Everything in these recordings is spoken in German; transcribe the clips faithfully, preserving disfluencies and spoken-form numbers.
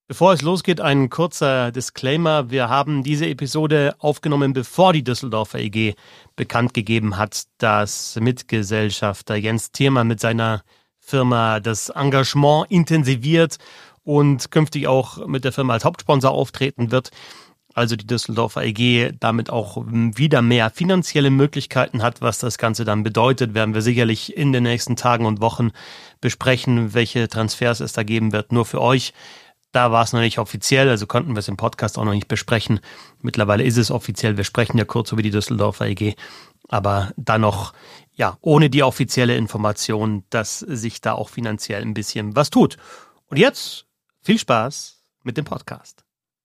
Bevor es losgeht, ein kurzer Disclaimer. Wir haben diese Episode aufgenommen, bevor die Düsseldorfer E G bekannt gegeben hat, dass Mitgesellschafter Jens Thiermann mit seiner Firma das Engagement intensiviert und künftig auch mit der Firma als Hauptsponsor auftreten wird. Also die Düsseldorfer E G damit auch wieder mehr finanzielle Möglichkeiten hat. Was das Ganze dann bedeutet, werden wir sicherlich in den nächsten Tagen und Wochen besprechen, welche Transfers es da geben wird, nur für euch. Da war es noch nicht offiziell, also konnten wir es im Podcast auch noch nicht besprechen. Mittlerweile ist es offiziell, wir sprechen ja kurz über die Düsseldorfer E G, aber dann noch, ja, ohne die offizielle Information, dass sich da auch finanziell ein bisschen was tut. Und jetzt viel Spaß mit dem Podcast.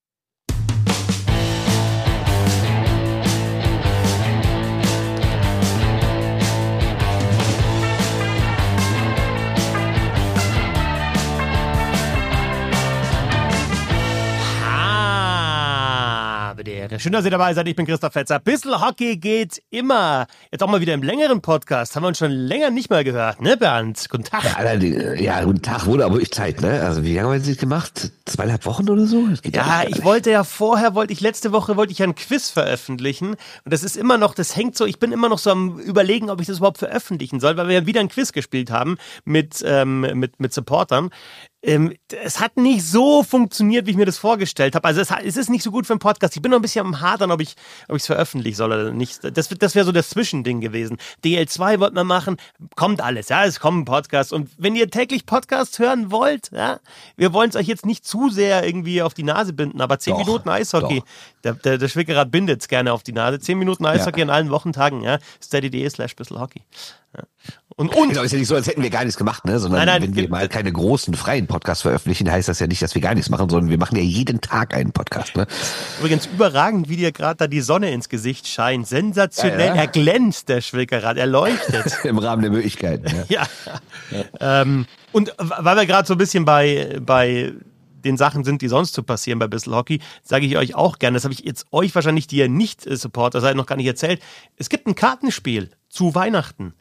Schön, dass ihr dabei seid. Ich bin Christoph Fetzer. Bissl Hockey geht immer. Jetzt auch mal wieder im längeren Podcast. Haben wir uns schon länger nicht mehr gehört, ne, Bernd? Guten Tag. Ja, ja guten Tag. Wurde aber wirklich Zeit, ne? Also wie lange haben wir das gemacht? Zweieinhalb Wochen oder so? Ja, ich wollte ja vorher, wollte ich letzte Woche, wollte ich ein Quiz veröffentlichen. Und das ist immer noch, das hängt so, ich bin immer noch so am Überlegen, ob ich das überhaupt veröffentlichen soll, weil wir ja wieder ein Quiz gespielt haben mit, ähm, mit, mit Supportern. Ähm, es hat nicht so funktioniert, wie ich mir das vorgestellt habe. Also es, es ist nicht so gut für einen Podcast. Ich bin noch ein bisschen am Hadern, ob ich ob ich es veröffentlichen soll oder nicht. Das, das wäre so das Zwischending gewesen. D L zwei wollten wir machen. Kommt alles, ja, es kommen Podcasts. Und wenn ihr täglich Podcasts hören wollt, ja, wir wollen es euch jetzt nicht zu sehr irgendwie auf die Nase binden, aber zehn doch, Minuten Eishockey, der, der, der Schwickerrad bindet es gerne auf die Nase. Zehn Minuten Eishockey ja. An allen Wochentagen, ja. steady.de slash Bisselhockey. Ja. Und, und genau, ist ja nicht so, als hätten wir gar nichts gemacht, ne? Sondern nein, nein, wenn wir mal keine großen freien Podcasts veröffentlichen, heißt das ja nicht, dass wir gar nichts machen, sondern wir machen ja jeden Tag einen Podcast, ne? Übrigens überragend, wie dir gerade da die Sonne ins Gesicht scheint. Sensationell. Ja, ja. Er glänzt, der Schwickerrad. Er leuchtet. Im Rahmen der Möglichkeiten, ja. ja. ja. Ähm, und weil wir gerade so ein bisschen bei, bei den Sachen sind, die sonst so passieren bei Bissl Hockey, sage ich euch auch gerne. Das habe ich jetzt euch wahrscheinlich, die ihr nicht Supporter seid, noch gar nicht erzählt. Es gibt ein Kartenspiel zu Weihnachten.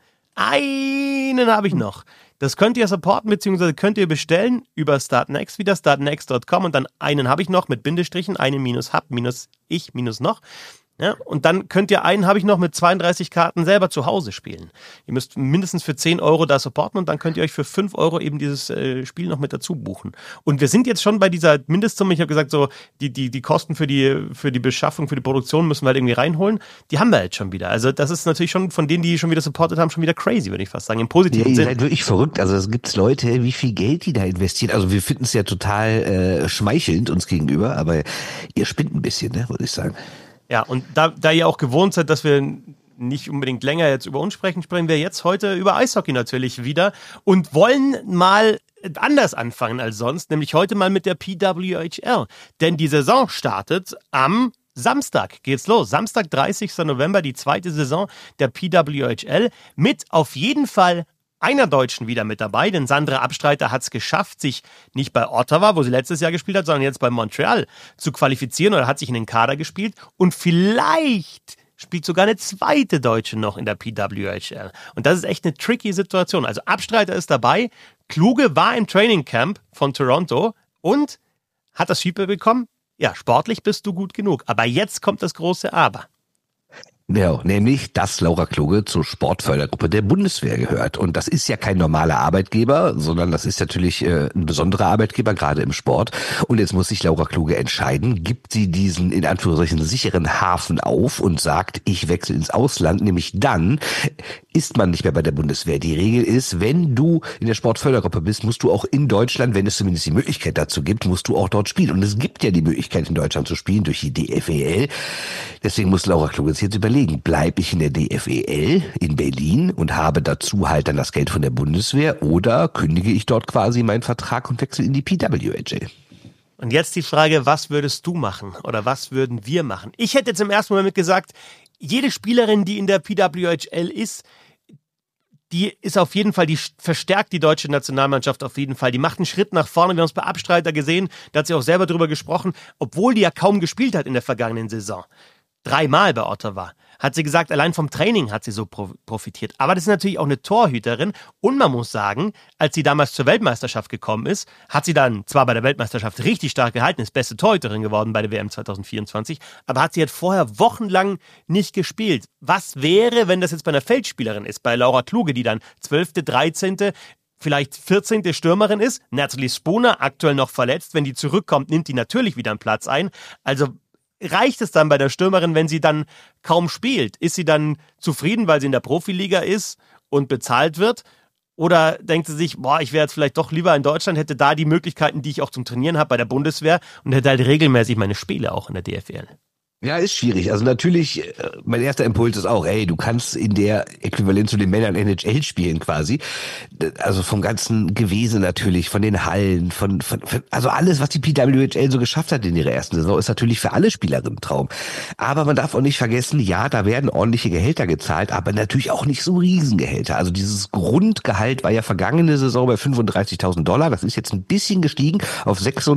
Einen habe ich noch. Das könnt ihr supporten, beziehungsweise könnt ihr bestellen über Startnext wieder, startnext Punkt com und dann einen habe ich noch mit Bindestrichen, einen minus hab, minus ich, minus noch. Ja, und dann könnt ihr einen, habe ich noch, mit zweiunddreißig Karten selber zu Hause spielen. Ihr müsst mindestens für zehn Euro da supporten und dann könnt ihr euch für fünf Euro eben dieses äh, Spiel noch mit dazu buchen. Und wir sind jetzt schon bei dieser Mindestsumme, ich habe gesagt, so die, die, die Kosten für die, für die Beschaffung, für die Produktion müssen wir halt irgendwie reinholen. Die haben wir jetzt schon wieder. Also das ist natürlich schon von denen, die schon wieder supportet haben, schon wieder crazy, würde ich fast sagen, im positiven ja, ihr Sinn. Ihr seid wirklich verrückt. Also es gibt Leute, wie viel Geld die da investieren. Also wir finden es ja total äh, schmeichelnd uns gegenüber, aber ihr spinnt ein bisschen, ne, würde ich sagen. Ja, und da, da ihr auch gewohnt seid, dass wir nicht unbedingt länger jetzt über uns sprechen, sprechen wir jetzt heute über Eishockey natürlich wieder und wollen mal anders anfangen als sonst, nämlich heute mal mit der P W H L. Denn die Saison startet am Samstag, geht's los. Samstag, dreißigster November, die zweite Saison der P W H L mit auf jeden Fall einer Deutschen wieder mit dabei, denn Sandra Abstreiter hat es geschafft, sich nicht bei Ottawa, wo sie letztes Jahr gespielt hat, sondern jetzt bei Montreal zu qualifizieren oder hat sich in den Kader gespielt und vielleicht spielt sogar eine zweite Deutsche noch in der P W H L. Und das ist echt eine tricky Situation. Also Abstreiter ist dabei, Kluge war im Training Camp von Toronto und hat das Feedback bekommen, ja, sportlich bist du gut genug, aber jetzt kommt das große Aber. Ja, nämlich, dass Laura Kluge zur Sportfördergruppe der Bundeswehr gehört. Und das ist ja kein normaler Arbeitgeber, sondern das ist natürlich äh, ein besonderer Arbeitgeber, gerade im Sport. Und jetzt muss sich Laura Kluge entscheiden, gibt sie diesen in Anführungszeichen sicheren Hafen auf und sagt, ich wechsle ins Ausland. Nämlich dann ist man nicht mehr bei der Bundeswehr. Die Regel ist, wenn du in der Sportfördergruppe bist, musst du auch in Deutschland, wenn es zumindest die Möglichkeit dazu gibt, musst du auch dort spielen. Und es gibt ja die Möglichkeit, in Deutschland zu spielen durch die D F E L. Deswegen muss Laura Kluge jetzt überlegen, bleibe ich in der D F E L in Berlin und habe dazu halt dann das Geld von der Bundeswehr oder kündige ich dort quasi meinen Vertrag und wechsle in die P W H L? Und jetzt die Frage, was würdest du machen oder was würden wir machen? Ich hätte jetzt im ersten Moment gesagt, jede Spielerin, die in der P W H L ist, die ist auf jeden Fall, die verstärkt die deutsche Nationalmannschaft auf jeden Fall. Die macht einen Schritt nach vorne. Wir haben es bei Abstreiter gesehen, da hat sie auch selber drüber gesprochen, obwohl die ja kaum gespielt hat in der vergangenen Saison. dreimal bei Ottawa, hat sie gesagt, allein vom Training hat sie so profitiert. Aber das ist natürlich auch eine Torhüterin. Und man muss sagen, als sie damals zur Weltmeisterschaft gekommen ist, hat sie dann zwar bei der Weltmeisterschaft richtig stark gehalten, ist beste Torhüterin geworden bei der W M zwanzig vierundzwanzig, aber hat sie halt vorher wochenlang nicht gespielt. Was wäre, wenn das jetzt bei einer Feldspielerin ist, bei Laura Kluge, die dann zwölfte, dreizehnte, vielleicht vierzehnte Stürmerin ist? Natalie Spooner, aktuell noch verletzt. Wenn die zurückkommt, nimmt die natürlich wieder einen Platz ein. Also reicht es dann bei der Stürmerin, wenn sie dann kaum spielt? Ist sie dann zufrieden, weil sie in der Profiliga ist und bezahlt wird? Oder denkt sie sich, boah, ich wäre jetzt vielleicht doch lieber in Deutschland, hätte da die Möglichkeiten, die ich auch zum Trainieren habe bei der Bundeswehr und hätte halt regelmäßig meine Spiele auch in der D F L? Ja, ist schwierig. Also natürlich, mein erster Impuls ist auch, hey, du kannst in der Äquivalent zu den Männern N H L spielen quasi. Also vom ganzen Gewesen natürlich, von den Hallen, von, von, von also alles, was die P W H L so geschafft hat in ihrer ersten Saison, ist natürlich für alle Spielerinnen ein Traum. Aber man darf auch nicht vergessen, ja, da werden ordentliche Gehälter gezahlt, aber natürlich auch nicht so Riesengehälter. Also dieses Grundgehalt war ja vergangene Saison bei fünfunddreißigtausend Dollar. Das ist jetzt ein bisschen gestiegen auf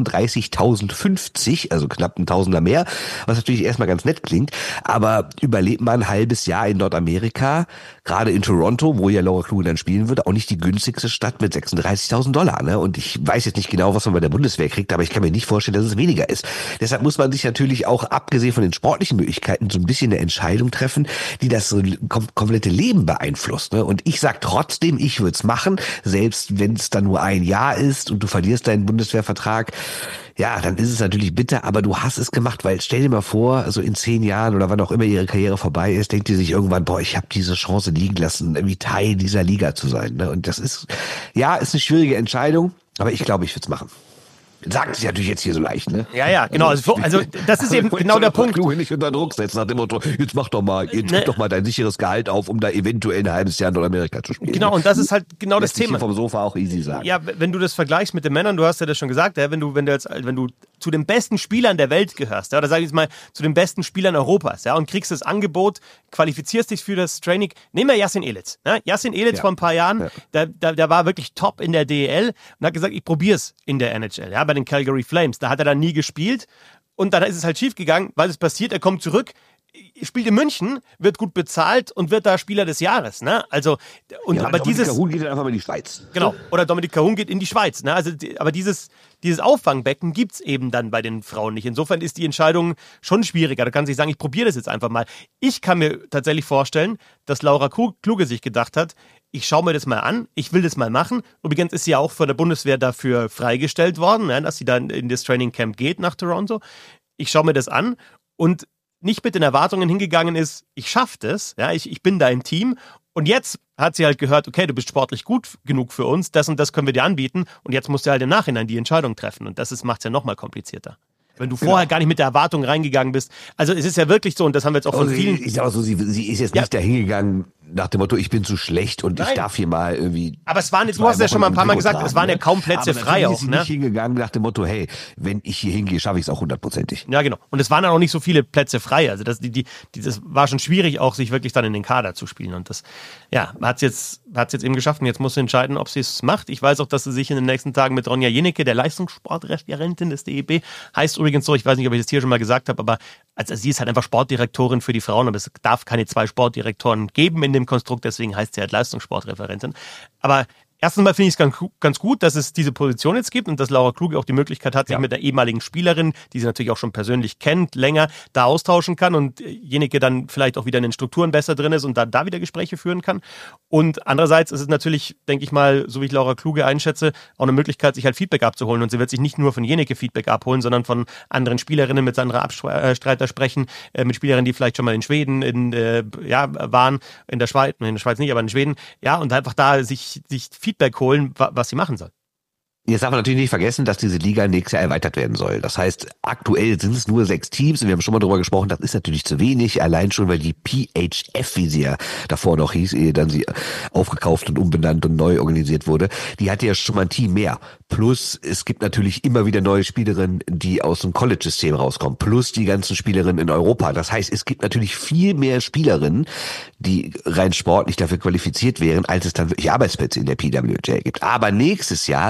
sechsunddreißigtausendfünfzig, also knapp ein Tausender mehr, was natürlich erst mal ganz nett klingt, aber überlebt man ein halbes Jahr in Nordamerika, gerade in Toronto, wo ja Laura Kluge dann spielen wird, auch nicht die günstigste Stadt mit sechsunddreißigtausend Dollar. Ne? Und ich weiß jetzt nicht genau, was man bei der Bundeswehr kriegt, aber ich kann mir nicht vorstellen, dass es weniger ist. Deshalb muss man sich natürlich auch, abgesehen von den sportlichen Möglichkeiten, so ein bisschen eine Entscheidung treffen, die das kom- komplette Leben beeinflusst. Ne? Und ich sag trotzdem, ich würde es machen, selbst wenn es dann nur ein Jahr ist und du verlierst deinen Bundeswehrvertrag. Ja, dann ist es natürlich bitter, aber du hast es gemacht, weil stell dir mal vor, also in zehn Jahren oder wann auch immer ihre Karriere vorbei ist, denkt die sich irgendwann, boah, ich habe diese Chance liegen lassen, irgendwie Teil dieser Liga zu sein. Ne? Und das ist, ja, ist eine schwierige Entscheidung, aber ich glaube, ich würde es machen. Sagt sich natürlich jetzt hier so leicht, ne? Ja, ja, genau. Also, also das ist eben genau der Punkt. Kluge nicht unter Druck setzen nach dem Motto, jetzt mach doch mal, jetzt ne. gib doch mal dein sicheres Gehalt auf, um da eventuell ein halbes Jahr in Nordamerika zu spielen. Genau, und das ist halt genau das Thema. Vom Sofa auch easy sagen. Ja, wenn du das vergleichst mit den Männern, du hast ja das schon gesagt, ja, wenn du, wenn du jetzt, wenn du zu den besten Spielern der Welt gehörst, ja, oder sag ich jetzt mal, zu den besten Spielern Europas, ja, und kriegst das Angebot, qualifizierst dich für das Training, nehmen wir Yassin Elitz. Ja, Yassin Elitz ja. vor ein paar Jahren, ja. der, der, der war wirklich top in der D E L und hat gesagt, ich probier's in der N H L, ja, bei den Calgary Flames. Da hat er dann nie gespielt und dann ist es halt schief gegangen, weil es passiert, er kommt zurück, spielt in München, wird gut bezahlt und wird da Spieler des Jahres, ne? Also und ja, aber Dominik dieses Cahun geht dann einfach mal in die Schweiz. Genau, oder Dominik Cahun geht in die Schweiz, ne? Also aber dieses dieses Auffangbecken gibt's eben dann bei den Frauen nicht. Insofern ist die Entscheidung schon schwieriger. Da kann sich sagen, ich probiere das jetzt einfach mal. Ich kann mir tatsächlich vorstellen, dass Laura Kluge sich gedacht hat, ich schaue mir das mal an, ich will das mal machen. Übrigens ist sie ja auch von der Bundeswehr dafür freigestellt worden, ne, dass sie dann in das Training Camp geht nach Toronto. Ich schaue mir das an und nicht mit den Erwartungen hingegangen ist, ich schaffe das, ja, ich, ich bin da im Team. Und jetzt hat sie halt gehört, okay, du bist sportlich gut genug für uns, das und das können wir dir anbieten. Und jetzt musst du halt im Nachhinein die Entscheidung treffen. Und das macht es ja nochmal komplizierter. Wenn du vorher genau. gar nicht mit der Erwartung reingegangen bist. Also es ist ja wirklich so, und das haben wir jetzt auch von also vielen... Ich sag mal so, sie, sie ist jetzt ja. nicht da hingegangen nach dem Motto, ich bin zu schlecht und Nein. ich darf hier mal irgendwie... Aber es waren, du hast ja schon mal ein paar Mal gesagt, es waren ja kaum Plätze aber frei auch. Ist sie ne? nicht hingegangen nach dem Motto, hey, wenn ich hier hingehe, schaffe ich es auch hundertprozentig. Ja, genau. Und es waren dann auch nicht so viele Plätze frei. Also das, die, die, das war schon schwierig, auch sich wirklich dann in den Kader zu spielen. Und das, ja, hat es jetzt, hat's jetzt eben geschafft. Und jetzt muss sie entscheiden, ob sie es macht. Ich weiß auch, dass sie sich in den nächsten Tagen mit Ronja Jenecke, der Leistungssportreferentin des D E B, heißt übrigens so, ich weiß nicht, ob ich das hier schon mal gesagt habe, aber also sie ist halt einfach Sportdirektorin für die Frauen, aber es darf keine zwei Sportdirektoren geben in dem Konstrukt, deswegen heißt sie halt Leistungssportreferentin. Aber erstens mal finde ich es ganz, ganz gut, dass es diese Position jetzt gibt und dass Laura Kluge auch die Möglichkeit hat, sich ja. mit der ehemaligen Spielerin, die sie natürlich auch schon persönlich kennt, länger da austauschen kann und jenige dann vielleicht auch wieder in den Strukturen besser drin ist und dann da wieder Gespräche führen kann. Und andererseits ist es natürlich, denke ich mal, so wie ich Laura Kluge einschätze, auch eine Möglichkeit, sich halt Feedback abzuholen. Und sie wird sich nicht nur von Jenike Feedback abholen, sondern von anderen Spielerinnen mit Sandra Abstreiter sprechen, äh, mit Spielerinnen, die vielleicht schon mal in Schweden in, äh, ja, waren, in der Schweiz, in der Schweiz nicht, aber in Schweden. Ja, und einfach da sich, sich Feedback holen, was sie machen soll. Jetzt darf man natürlich nicht vergessen, dass diese Liga nächstes Jahr erweitert werden soll. Das heißt, aktuell sind es nur sechs Teams. Wir haben schon mal darüber gesprochen, das ist natürlich zu wenig. Allein schon, weil die P H F, wie sie ja davor noch hieß, ehe dann sie aufgekauft und umbenannt und neu organisiert wurde, die hatte ja schon mal ein Team mehr. Plus, es gibt natürlich immer wieder neue Spielerinnen, die aus dem College-System rauskommen. Plus die ganzen Spielerinnen in Europa. Das heißt, es gibt natürlich viel mehr Spielerinnen, die rein sportlich dafür qualifiziert wären, als es dann wirklich Arbeitsplätze in der P W H L gibt. Aber nächstes Jahr soll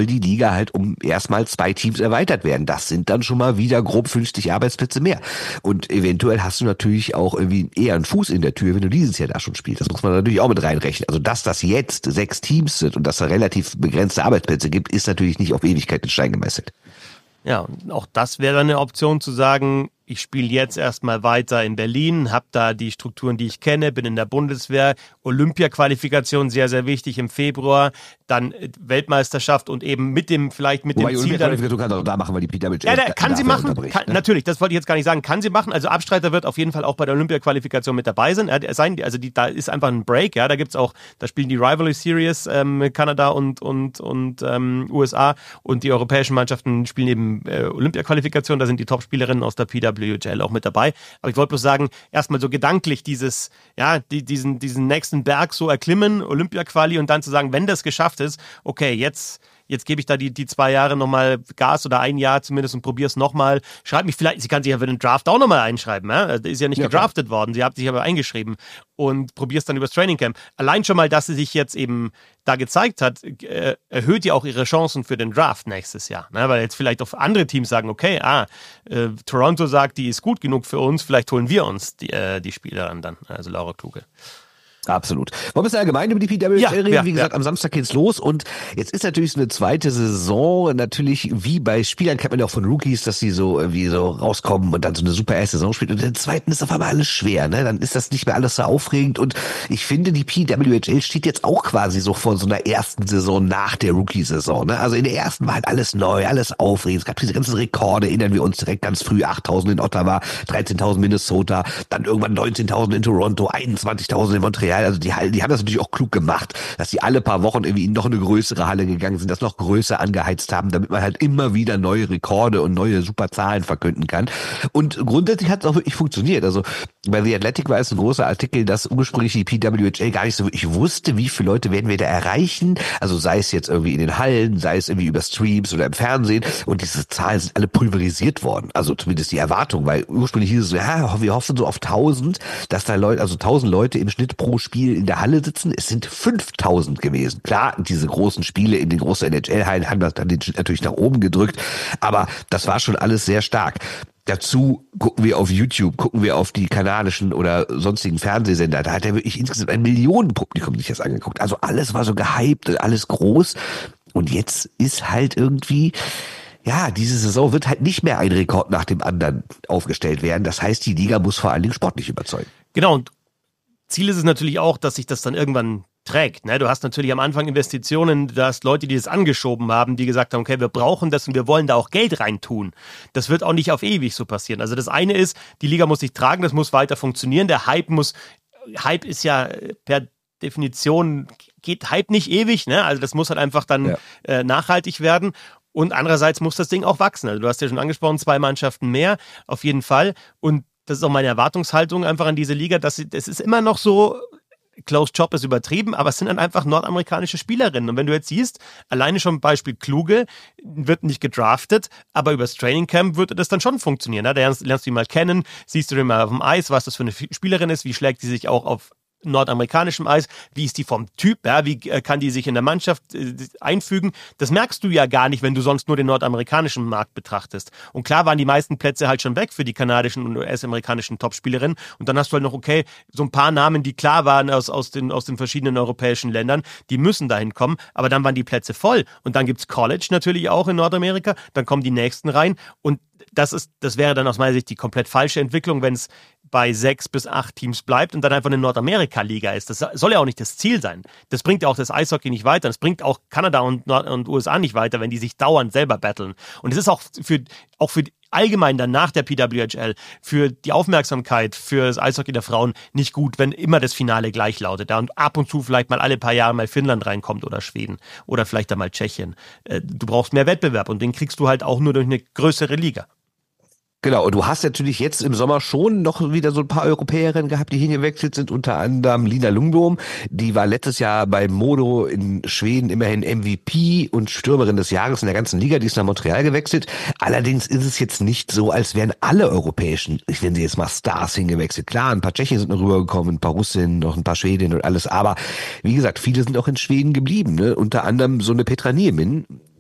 soll die Liga halt um erstmal zwei Teams erweitert werden. Das sind dann schon mal wieder grob fünfzig Arbeitsplätze mehr. Und eventuell hast du natürlich auch irgendwie eher einen Fuß in der Tür, wenn du dieses Jahr da schon spielst. Das muss man natürlich auch mit reinrechnen. Also dass das jetzt sechs Teams sind und dass da relativ begrenzte Arbeitsplätze gibt, ist natürlich nicht auf Ewigkeit in Stein gemeißelt. Ja, und auch das wäre eine Option zu sagen, ich spiele jetzt erstmal weiter in Berlin, habe da die Strukturen, die ich kenne, bin in der Bundeswehr, Olympia-Qualifikation sehr, sehr wichtig im Februar, dann Weltmeisterschaft und eben mit dem, vielleicht mit Wobei dem Ziel dann... Du kannst auch da machen, weil die P W H Ja, da, kann sie machen, kann, ne? Natürlich, das wollte ich jetzt gar nicht sagen, kann sie machen, also Abstreiter wird auf jeden Fall auch bei der Olympia-Qualifikation mit dabei sein, sein also die, da ist einfach ein Break, ja, da gibt's auch, da spielen die Rivalry Series, ähm, Kanada und, und, und ähm, U S A und die europäischen Mannschaften spielen eben äh, Olympia-Qualifikation, da sind die Top-Spielerinnen aus der P W H L auch mit dabei. Aber ich wollte bloß sagen, erstmal so gedanklich dieses, ja, die, diesen, diesen nächsten Berg so erklimmen, Olympia-Quali und dann zu sagen, wenn das geschafft ist, okay, jetzt, jetzt gebe ich da die, die zwei Jahre nochmal Gas oder ein Jahr zumindest und probiere es nochmal. Schreib mich vielleicht, sie kann sich ja für den Draft auch nochmal einschreiben, ja? Ist ja nicht ja, gedraftet klar. worden, sie hat sich aber eingeschrieben und probier es dann übers Training Camp. Allein schon mal, dass sie sich jetzt eben da gezeigt hat, äh, erhöht ja auch ihre Chancen für den Draft nächstes Jahr. Ne? Weil jetzt vielleicht auch andere Teams sagen, okay, ah, äh, Toronto sagt, die ist gut genug für uns, vielleicht holen wir uns die, äh, die Spielerin dann, also Laura Kluge. Absolut. Wollen wir es allgemein über die P W H L ja, reden? Ja, wie gesagt, ja. am Samstag geht's los und jetzt ist natürlich so eine zweite Saison, natürlich wie bei Spielern kennt man ja auch von Rookies, dass sie so irgendwie so rauskommen und dann so eine super erste Saison spielen und in der zweiten ist auf einmal alles schwer, ne? Dann ist das nicht mehr alles so aufregend und ich finde, die P W H L steht jetzt auch quasi so vor so einer ersten Saison nach der Rookie-Saison, ne? Also in der ersten war halt alles neu, alles aufregend, es gab diese ganzen Rekorde, erinnern wir uns direkt ganz früh, achttausend in Ottawa, dreizehntausend Minnesota, dann irgendwann neunzehntausend in Toronto, einundzwanzigtausend in Montreal. Also die, die haben das natürlich auch klug gemacht, dass sie alle paar Wochen irgendwie in noch eine größere Halle gegangen sind, das noch größer angeheizt haben, damit man halt immer wieder neue Rekorde und neue super Zahlen verkünden kann. Und grundsätzlich hat es auch wirklich funktioniert. Also bei The Athletic war es ein großer Artikel, dass ursprünglich die P W H L gar nicht so wirklich wusste, wie viele Leute werden wir da erreichen. Also sei es jetzt irgendwie in den Hallen, sei es irgendwie über Streams oder im Fernsehen. Und diese Zahlen sind alle pulverisiert worden. Also zumindest die Erwartung, weil ursprünglich hieß es so, ja, wir hoffen so auf tausend, dass da Leute, also tausend Leute im Schnitt pro Spiel in der Halle sitzen. Es sind fünftausend gewesen. Klar, diese großen Spiele in den großen N H L-Hallen haben das dann natürlich nach oben gedrückt, aber das war schon alles sehr stark. Dazu gucken wir auf YouTube, gucken wir auf die kanadischen oder sonstigen Fernsehsender. Da hat er wirklich insgesamt ein Millionenpublikum sich das angeguckt. Also alles war so gehypt, alles groß. Und jetzt ist halt irgendwie, ja, diese Saison wird halt nicht mehr ein Rekord nach dem anderen aufgestellt werden. Das heißt, die Liga muss vor allen Dingen sportlich überzeugen. Genau, und Ziel ist es natürlich auch, dass sich das dann irgendwann trägt. Ne? Du hast natürlich am Anfang Investitionen, du hast Leute, die das angeschoben haben, die gesagt haben, okay, wir brauchen das und wir wollen da auch Geld reintun. Das wird auch nicht auf ewig so passieren. Also das eine ist, die Liga muss sich tragen, das muss weiter funktionieren. Der Hype muss, Hype ist ja per Definition, geht Hype nicht ewig, ne? Also das muss halt einfach dann ja. äh, nachhaltig werden. Und andererseits muss das Ding auch wachsen. Also du hast ja schon angesprochen, zwei Mannschaften mehr, auf jeden Fall. Und das ist auch meine Erwartungshaltung einfach an diese Liga, dass sie, es ist immer noch so, Closed Job ist übertrieben, aber es sind dann einfach nordamerikanische Spielerinnen. Und wenn du jetzt siehst, alleine schon Beispiel Kluge, wird nicht gedraftet, aber übers Training Camp würde das dann schon funktionieren. Da lernst, lernst du ihn mal kennen, siehst du ihn mal auf dem Eis, was das für eine Spielerin ist, wie schlägt die sich auch auf nordamerikanischem Eis, wie ist die vom Typ, ja, wie kann die sich in der Mannschaft äh, einfügen, das merkst du ja gar nicht, wenn du sonst nur den nordamerikanischen Markt betrachtest. Und klar waren die meisten Plätze halt schon weg für die kanadischen und U S-amerikanischen Topspielerinnen und dann hast du halt noch, okay, so ein paar Namen, die klar waren aus, aus, den, aus den verschiedenen europäischen Ländern, die müssen dahin kommen, aber dann waren die Plätze voll und dann gibt's College natürlich auch in Nordamerika, dann kommen die nächsten rein und das ist, das wäre dann aus meiner Sicht die komplett falsche Entwicklung, wenn es bei sechs bis acht Teams bleibt und dann einfach eine Nordamerika-Liga ist. Das soll ja auch nicht das Ziel sein. Das bringt ja auch das Eishockey nicht weiter. Das bringt auch Kanada und, Nord- und U S A nicht weiter, wenn die sich dauernd selber battlen. Und es ist auch für, auch für allgemein dann nach der P W H L, für die Aufmerksamkeit für das Eishockey der Frauen nicht gut, wenn immer das Finale gleich lautet. Ja, und ab und zu vielleicht mal alle paar Jahre mal Finnland reinkommt oder Schweden oder vielleicht dann mal Tschechien. Du brauchst mehr Wettbewerb und den kriegst du halt auch nur durch eine größere Liga. Genau, und du hast natürlich jetzt im Sommer schon noch wieder so ein paar Europäerinnen gehabt, die hingewechselt sind, unter anderem Lina Lundblom, die war letztes Jahr bei Modo in Schweden immerhin M V P und Stürmerin des Jahres in der ganzen Liga, die ist nach Montreal gewechselt. Allerdings ist es jetzt nicht so, als wären alle europäischen, ich nenne sie jetzt mal Stars, hingewechselt. Klar, ein paar Tschechen sind noch rübergekommen, ein paar Russinnen, noch ein paar Schwedinnen und alles, aber wie gesagt, viele sind auch in Schweden geblieben, ne? Unter anderem so eine Petra Niemin,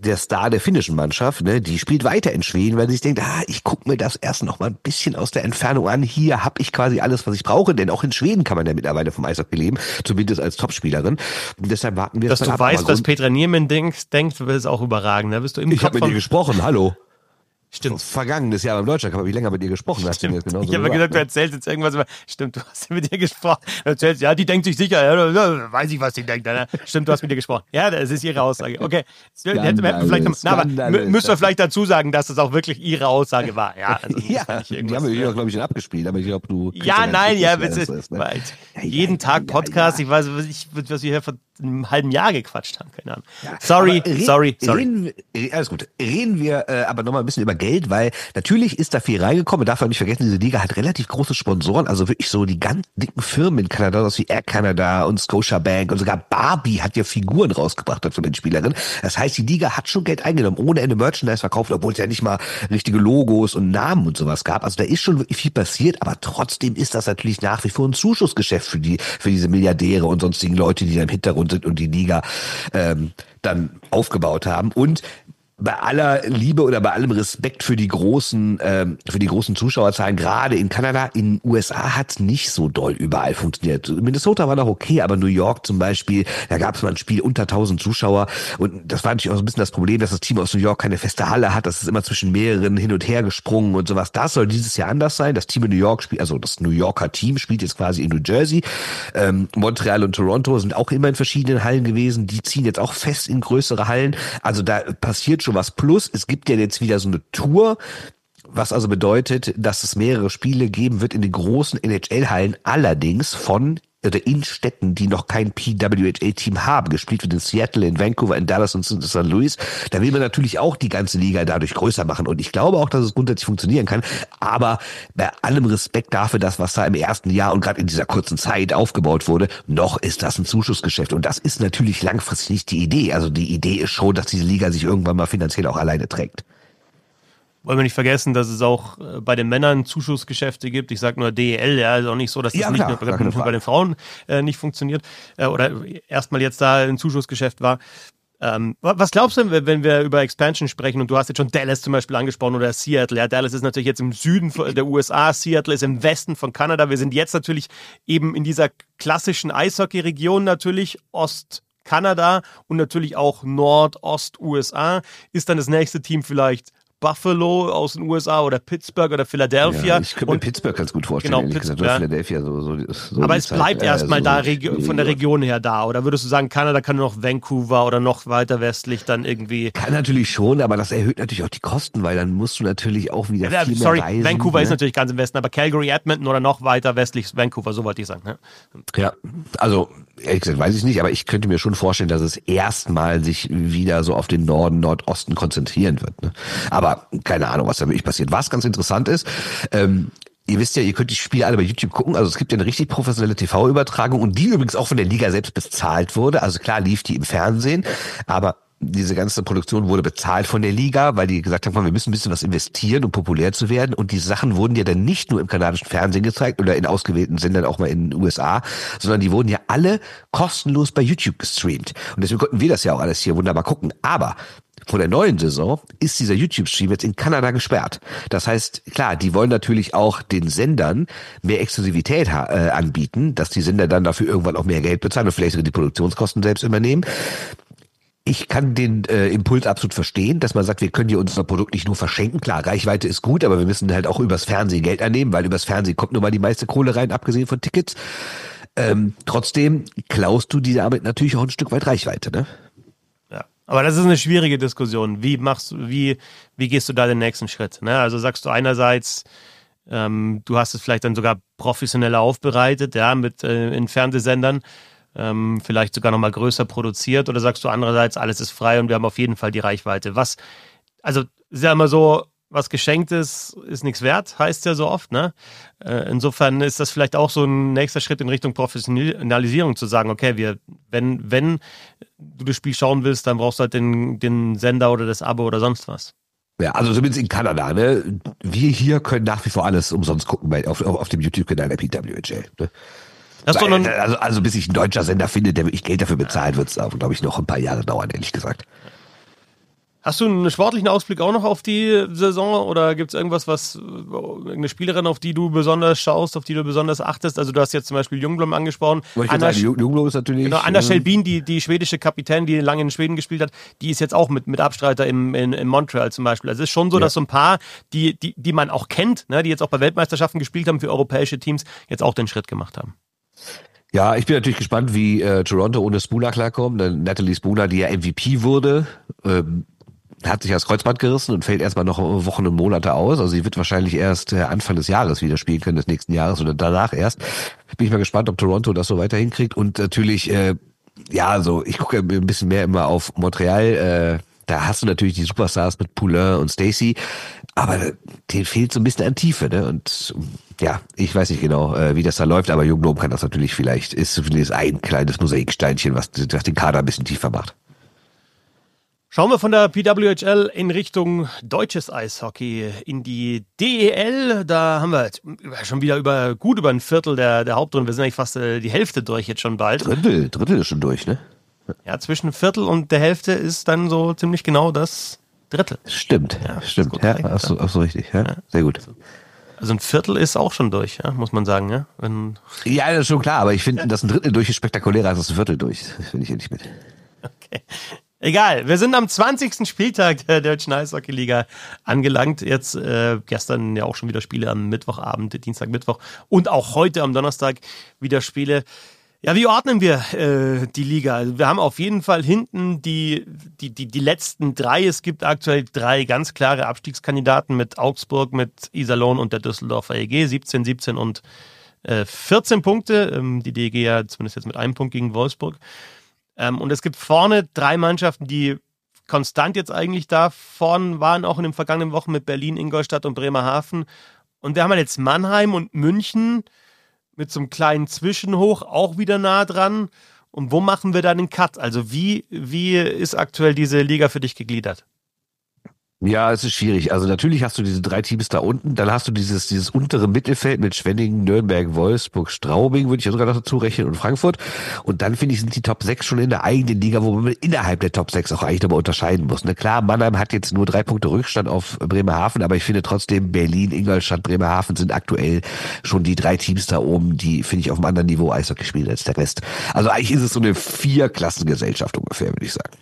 der Star der finnischen Mannschaft, ne, die spielt weiter in Schweden, weil sie sich denkt, ah, ich gucke mir das erst noch mal ein bisschen aus der Entfernung an. Hier habe ich quasi alles, was ich brauche, denn auch in Schweden kann man ja mittlerweile vom Eishockey leben, zumindest als Topspielerin. Und deshalb warten wir Dass jetzt du ab. weißt, was Petra Niemann denkt, denkt, ist auch überragend. Da bist du im Ich Kopf habe mit von... dir gesprochen, hallo. Stimmt. Vergangenes Jahr beim Deutschland habe ich länger mit dir gesprochen. Hast du mir das genauso Ich habe gesagt, gesagt, ne? du erzählst jetzt irgendwas über. Stimmt, du hast ja mit dir gesprochen. Du erzählst, ja, die denkt sich sicher, ja, weiß ich, was die denkt. Ja, stimmt, du hast mit dir gesprochen. Ja, das ist ihre Aussage. Okay. Skandalös, hätten wir vielleicht noch, na, aber m- müssen wir vielleicht dazu sagen, dass das auch wirklich ihre Aussage war. Ja, also ja die haben wir ja, glaube ich, schon abgespielt, aber ich glaube, du. Ja, nein, ja, bitte. Ist, ne? Jeden ja, Tag ja, Podcast, ja. ich weiß, was, ich, was wir hier vor einem halben Jahr gequatscht haben, keine Ahnung. Ja, sorry, red, sorry, sorry. Reden, alles gut. Reden wir äh, aber nochmal ein bisschen über Geld, weil natürlich ist da viel reingekommen. Darf man nicht vergessen, diese Liga hat relativ große Sponsoren, also wirklich so die ganz dicken Firmen in Kanada, das wie Air Canada und Scotiabank und sogar Barbie hat ja Figuren rausgebracht von den Spielerinnen. Das heißt, die Liga hat schon Geld eingenommen, ohne Ende Merchandise verkauft, obwohl es ja nicht mal richtige Logos und Namen und sowas gab. Also da ist schon wirklich viel passiert, aber trotzdem ist das natürlich nach wie vor ein Zuschussgeschäft für die, für diese Milliardäre und sonstigen Leute, die da im Hintergrund sind und die Liga ähm, dann aufgebaut haben. Und bei aller Liebe oder bei allem Respekt für die großen, ähm, für die großen Zuschauerzahlen, gerade in Kanada, in den U S A hat es nicht so doll überall funktioniert. Minnesota war noch okay, aber New York zum Beispiel, da gab es mal ein Spiel unter tausend Zuschauer und das war natürlich auch so ein bisschen das Problem, dass das Team aus New York keine feste Halle hat, das ist immer zwischen mehreren hin und her gesprungen und sowas. Das soll dieses Jahr anders sein. Das Team in New York spielt, also das New Yorker Team spielt jetzt quasi in New Jersey. Ähm, Montreal und Toronto sind auch immer in verschiedenen Hallen gewesen. Die ziehen jetzt auch fest in größere Hallen. Also da passiert schon was. Plus, es gibt ja jetzt wieder so eine Tour, was also bedeutet, dass es mehrere Spiele geben wird in den großen N H L-Hallen, allerdings von oder in Städten, die noch kein P W H A-Team haben. Gespielt wird in Seattle, in Vancouver, in Dallas und Saint Louis. Da will man natürlich auch die ganze Liga dadurch größer machen. Und ich glaube auch, dass es grundsätzlich funktionieren kann. Aber bei allem Respekt dafür, das, was da im ersten Jahr und gerade in dieser kurzen Zeit aufgebaut wurde, noch ist das ein Zuschussgeschäft. Und das ist natürlich langfristig nicht die Idee. Also die Idee ist schon, dass diese Liga sich irgendwann mal finanziell auch alleine trägt. Wollen wir nicht vergessen, dass es auch bei den Männern Zuschussgeschäfte gibt. Ich sage nur D E L, ja, also auch nicht so, dass das ja, nicht klar, nur bei den Frauen äh, nicht funktioniert äh, oder erstmal jetzt da ein Zuschussgeschäft war. Ähm, was glaubst du, wenn wir über Expansion sprechen und du hast jetzt schon Dallas zum Beispiel angesprochen oder Seattle. Ja, Dallas ist natürlich jetzt im Süden der U S A, Seattle ist im Westen von Kanada. Wir sind jetzt natürlich eben in dieser klassischen Eishockey-Region natürlich, Ost-Kanada und natürlich auch Nordost-U S A. Ist dann das nächste Team vielleicht Buffalo aus den U S A oder Pittsburgh oder Philadelphia. Ja, ich könnte mir Pittsburgh ganz gut vorstellen. Genau, Pittsburgh, gesagt, ja. Philadelphia so, so, so aber es bleibt Zeit, erstmal äh, da so Regio- von der Region her da. Oder würdest du sagen, Kanada kann nur noch Vancouver oder noch weiter westlich dann irgendwie... Kann natürlich schon, aber das erhöht natürlich auch die Kosten, weil dann musst du natürlich auch wieder ja, viel sorry, mehr reisen. Vancouver ne? ist natürlich ganz im Westen, aber Calgary, Edmonton oder noch weiter westlich Vancouver, so wollte ich sagen. Ne? Ja, also ehrlich gesagt weiß ich nicht, aber ich könnte mir schon vorstellen, dass es erstmal sich wieder so auf den Norden, Nordosten konzentrieren wird. Ne? Aber keine Ahnung, was da wirklich passiert. Was ganz interessant ist, ähm, ihr wisst ja, ihr könnt die Spiele alle bei YouTube gucken. Also es gibt ja eine richtig professionelle T V-Übertragung und die übrigens auch von der Liga selbst bezahlt wurde. Also klar lief die im Fernsehen, aber diese ganze Produktion wurde bezahlt von der Liga, weil die gesagt haben, wir müssen ein bisschen was investieren, um populär zu werden. Und die Sachen wurden ja dann nicht nur im kanadischen Fernsehen gezeigt oder in ausgewählten Sendern auch mal in den U S A, sondern die wurden ja alle kostenlos bei YouTube gestreamt. Und deswegen konnten wir das ja auch alles hier wunderbar gucken. Aber vor der neuen Saison ist dieser YouTube-Stream jetzt in Kanada gesperrt. Das heißt, klar, die wollen natürlich auch den Sendern mehr Exklusivität äh, anbieten, dass die Sender dann dafür irgendwann auch mehr Geld bezahlen und vielleicht sogar die Produktionskosten selbst übernehmen. Ich kann den äh, Impuls absolut verstehen, dass man sagt, wir können hier unser Produkt nicht nur verschenken. Klar, Reichweite ist gut, aber wir müssen halt auch übers Fernsehen Geld annehmen, weil übers Fernsehen kommt nun mal die meiste Kohle rein, abgesehen von Tickets. Ähm, trotzdem klaust du dir damit natürlich auch ein Stück weit Reichweite, ne? Ja, aber das ist eine schwierige Diskussion. Wie machst du, wie, wie gehst du da den nächsten Schritt? Ne? Also sagst du einerseits, ähm, du hast es vielleicht dann sogar professioneller aufbereitet, ja, mit äh, in Fernsehsendern. Ähm, vielleicht sogar noch mal größer produziert, oder sagst du andererseits, alles ist frei und wir haben auf jeden Fall die Reichweite? Was, also ist ja immer so, was geschenkt ist, ist nichts wert, heißt ja so oft, ne? Äh, insofern ist das vielleicht auch so ein nächster Schritt in Richtung Professionalisierung, zu sagen, okay, wir, wenn, wenn du das Spiel schauen willst, dann brauchst du halt den, den Sender oder das Abo oder sonst was. Ja, also zumindest in Kanada, ne? Wir hier können nach wie vor alles umsonst gucken bei, auf, auf dem YouTube-Kanal der P W H L, ne? Das Weil, noch also, also bis sich ein deutscher Sender findet, der wirklich Geld dafür bezahlt, wird es auch, glaube ich, noch ein paar Jahre dauern, ehrlich gesagt. Hast du einen sportlichen Ausblick auch noch auf die Saison oder gibt es irgendwas, was irgendeine Spielerin, auf die du besonders schaust, auf die du besonders achtest? Also du hast jetzt zum Beispiel Ljungblom angesprochen. Anna, Ljungblom ist natürlich... Genau, Anna Shelbin, die, die schwedische Kapitän, die lange in Schweden gespielt hat, die ist jetzt auch mit, mit Abstreiter im, in, in Montreal zum Beispiel. Also es ist schon so, ja. dass so ein paar, die, die, die man auch kennt, ne, die jetzt auch bei Weltmeisterschaften gespielt haben für europäische Teams, jetzt auch den Schritt gemacht haben. Ja, ich bin natürlich gespannt, wie äh, Toronto ohne Spooner klarkommt. Denn Natalie Spooner, die ja M V P wurde, ähm, hat sich das Kreuzband gerissen und fällt erstmal noch Wochen und Monate aus. Also sie wird wahrscheinlich erst Anfang des Jahres wieder spielen können, des nächsten Jahres oder danach erst. Bin ich mal gespannt, ob Toronto das so weiter hinkriegt. Und natürlich, äh, ja, also ich gucke ein bisschen mehr immer auf Montreal. Äh, da hast du natürlich die Superstars mit Poulin und Stacey, aber denen fehlt so ein bisschen an Tiefe, ne? Und ja, ich weiß nicht genau, äh, wie das da läuft, aber Ljungblom kann das natürlich vielleicht, ist zumindest ein kleines Mosaiksteinchen, was, was den Kader ein bisschen tiefer macht. Schauen wir von der P W H L in Richtung deutsches Eishockey in die D E L. Da haben wir schon wieder über gut über ein Viertel der, der Hauptrunde. Wir sind eigentlich fast äh, die Hälfte durch jetzt schon bald. Drittel, Drittel ist schon durch, ne? Ja, zwischen Viertel und der Hälfte ist dann so ziemlich genau das Drittel. Stimmt, ja, stimmt. Ja, auch so, auch so richtig. Ja, ja, sehr gut. Also ein Viertel ist auch schon durch, ja, muss man sagen. Ja, Wenn ja das ist schon klar, aber ich finde, dass ein Drittel durch ist spektakulärer als ein Viertel durch. Das finde ich ja nicht mit. Okay. Egal, wir sind am zwanzigsten Spieltag der Deutschen Eishockey-Liga angelangt. Jetzt äh, gestern ja auch schon wieder Spiele am Mittwochabend, Dienstag, Mittwoch und auch heute am Donnerstag wieder Spiele. Ja, wie ordnen wir äh, die Liga? Also wir haben auf jeden Fall hinten die, die, die, die letzten drei. Es gibt aktuell drei ganz klare Abstiegskandidaten mit Augsburg, mit Iserlohn und der Düsseldorfer E G. siebzehn, siebzehn und äh, vierzehn Punkte. Ähm, die D E G ja zumindest jetzt mit einem Punkt gegen Wolfsburg. Ähm, und es gibt vorne drei Mannschaften, die konstant jetzt eigentlich da vorne waren, auch in den vergangenen Wochen mit Berlin, Ingolstadt und Bremerhaven. Und wir haben halt jetzt Mannheim und München mit so einem kleinen Zwischenhoch auch wieder nah dran. Und wo machen wir da den Cut? Also wie, wie ist aktuell diese Liga für dich gegliedert? Ja, es ist schwierig. Also natürlich hast du diese drei Teams da unten, dann hast du dieses dieses untere Mittelfeld mit Schwenningen, Nürnberg, Wolfsburg, Straubing, würde ich ja sogar noch dazu rechnen, und Frankfurt. Und dann, finde ich, sind die Top sechs schon in der eigenen Liga, wo man innerhalb der Top sechs auch eigentlich nochmal unterscheiden muss. Ne? Klar, Mannheim hat jetzt nur drei Punkte Rückstand auf Bremerhaven, aber ich finde trotzdem, Berlin, Ingolstadt, Bremerhaven sind aktuell schon die drei Teams da oben, die, finde ich, auf einem anderen Niveau Eishockey spielen als der Rest. Also eigentlich ist es so eine Vier-Klassen-Gesellschaft ungefähr, würde ich sagen.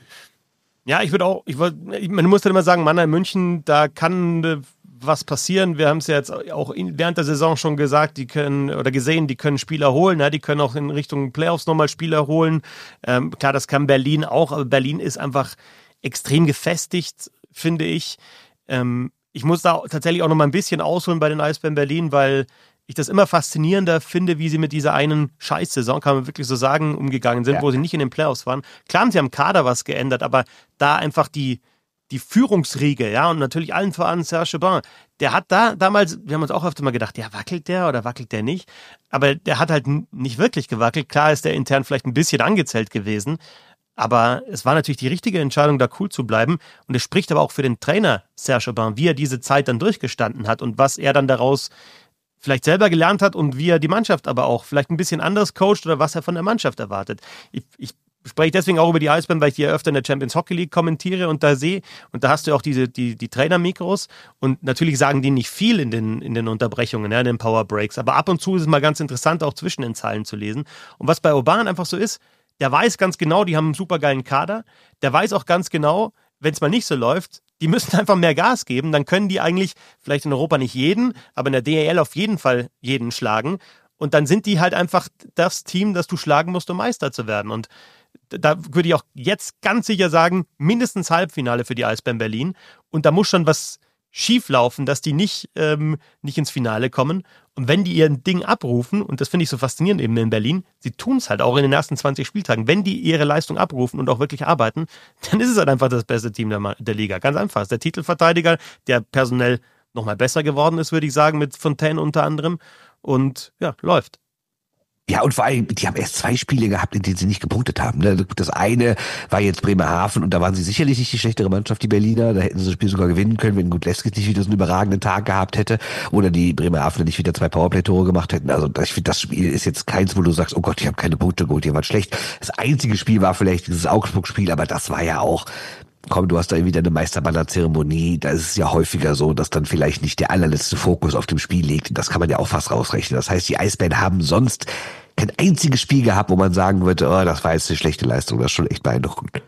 Ja, ich würde auch, ich wollte, man muss dann immer sagen, Mannheim, München, da kann äh, was passieren. Wir haben es ja jetzt auch in, während der Saison schon gesagt, die können, oder gesehen, die können Spieler holen, ja, die können auch in Richtung Playoffs nochmal Spieler holen. Ähm, klar, das kann Berlin auch, aber Berlin ist einfach extrem gefestigt, finde ich. Ähm, ich muss da tatsächlich auch nochmal ein bisschen ausholen bei den Eisbären Berlin, weil ich das immer faszinierender finde, wie sie mit dieser einen Scheißsaison, kann man wirklich so sagen, umgegangen sind, ja. wo sie nicht in den Playoffs waren. Klar haben sie am Kader was geändert, aber da einfach die, die Führungsriege, ja, und natürlich allen voran Serge Aubin, der hat da damals, wir haben uns auch öfter mal gedacht, ja, wackelt der oder wackelt der nicht? Aber der hat halt nicht wirklich gewackelt. Klar ist der intern vielleicht ein bisschen angezählt gewesen, aber es war natürlich die richtige Entscheidung, da cool zu bleiben. Und es spricht aber auch für den Trainer Serge Aubin, wie er diese Zeit dann durchgestanden hat und was er dann daraus vielleicht selber gelernt hat und wie er die Mannschaft aber auch vielleicht ein bisschen anders coacht oder was er von der Mannschaft erwartet. Ich, ich spreche deswegen auch über die Eisbären, weil ich die ja öfter in der Champions Hockey League kommentiere und da sehe, und da hast du auch diese, die, die Trainermikros und natürlich sagen die nicht viel in den, in den Unterbrechungen, ja, in den Power Breaks, aber ab und zu ist es mal ganz interessant, auch zwischen den Zeilen zu lesen. Und was bei Aubin einfach so ist, der weiß ganz genau, die haben einen supergeilen Kader, der weiß auch ganz genau, wenn es mal nicht so läuft, die müssen einfach mehr Gas geben, dann können die eigentlich vielleicht in Europa nicht jeden, aber in der D E L auf jeden Fall jeden schlagen. Und dann sind die halt einfach das Team, das du schlagen musst, um Meister zu werden. Und da würde ich auch jetzt ganz sicher sagen, mindestens Halbfinale für die Eisbären Berlin. Und da muss schon was schief laufen, dass die nicht, ähm, nicht ins Finale kommen. Und wenn die ihr Ding abrufen, und das finde ich so faszinierend eben in Berlin, sie tun es halt auch in den ersten zwanzig Spieltagen, wenn die ihre Leistung abrufen und auch wirklich arbeiten, dann ist es halt einfach das beste Team der, der Liga. Ganz einfach. Der Titelverteidiger, der personell nochmal besser geworden ist, würde ich sagen, mit Fontaine unter anderem. Und ja, läuft. Ja, und vor allem, die haben erst zwei Spiele gehabt, in denen sie nicht gepunktet haben. Das eine war jetzt Bremerhaven und da waren sie sicherlich nicht die schlechtere Mannschaft, die Berliner. Da hätten sie das Spiel sogar gewinnen können, wenn Gudlewski nicht wieder so einen überragenden Tag gehabt hätte oder die Bremerhavener nicht wieder zwei Powerplay-Tore gemacht hätten. Also ich finde, das Spiel ist jetzt keins, wo du sagst, oh Gott, die haben keine Punkte geholt, die waren schlecht. Das einzige Spiel war vielleicht dieses Augsburg-Spiel, aber das war ja auch komm, du hast da irgendwie deine Meisterbanner-Zeremonie, da ist es ja häufiger so, dass dann vielleicht nicht der allerletzte Fokus auf dem Spiel liegt. Das kann man ja auch fast rausrechnen. Das heißt, die Eisbären haben sonst kein einziges Spiel gehabt, wo man sagen würde, oh, das war jetzt eine schlechte Leistung. Das ist schon echt beeindruckend.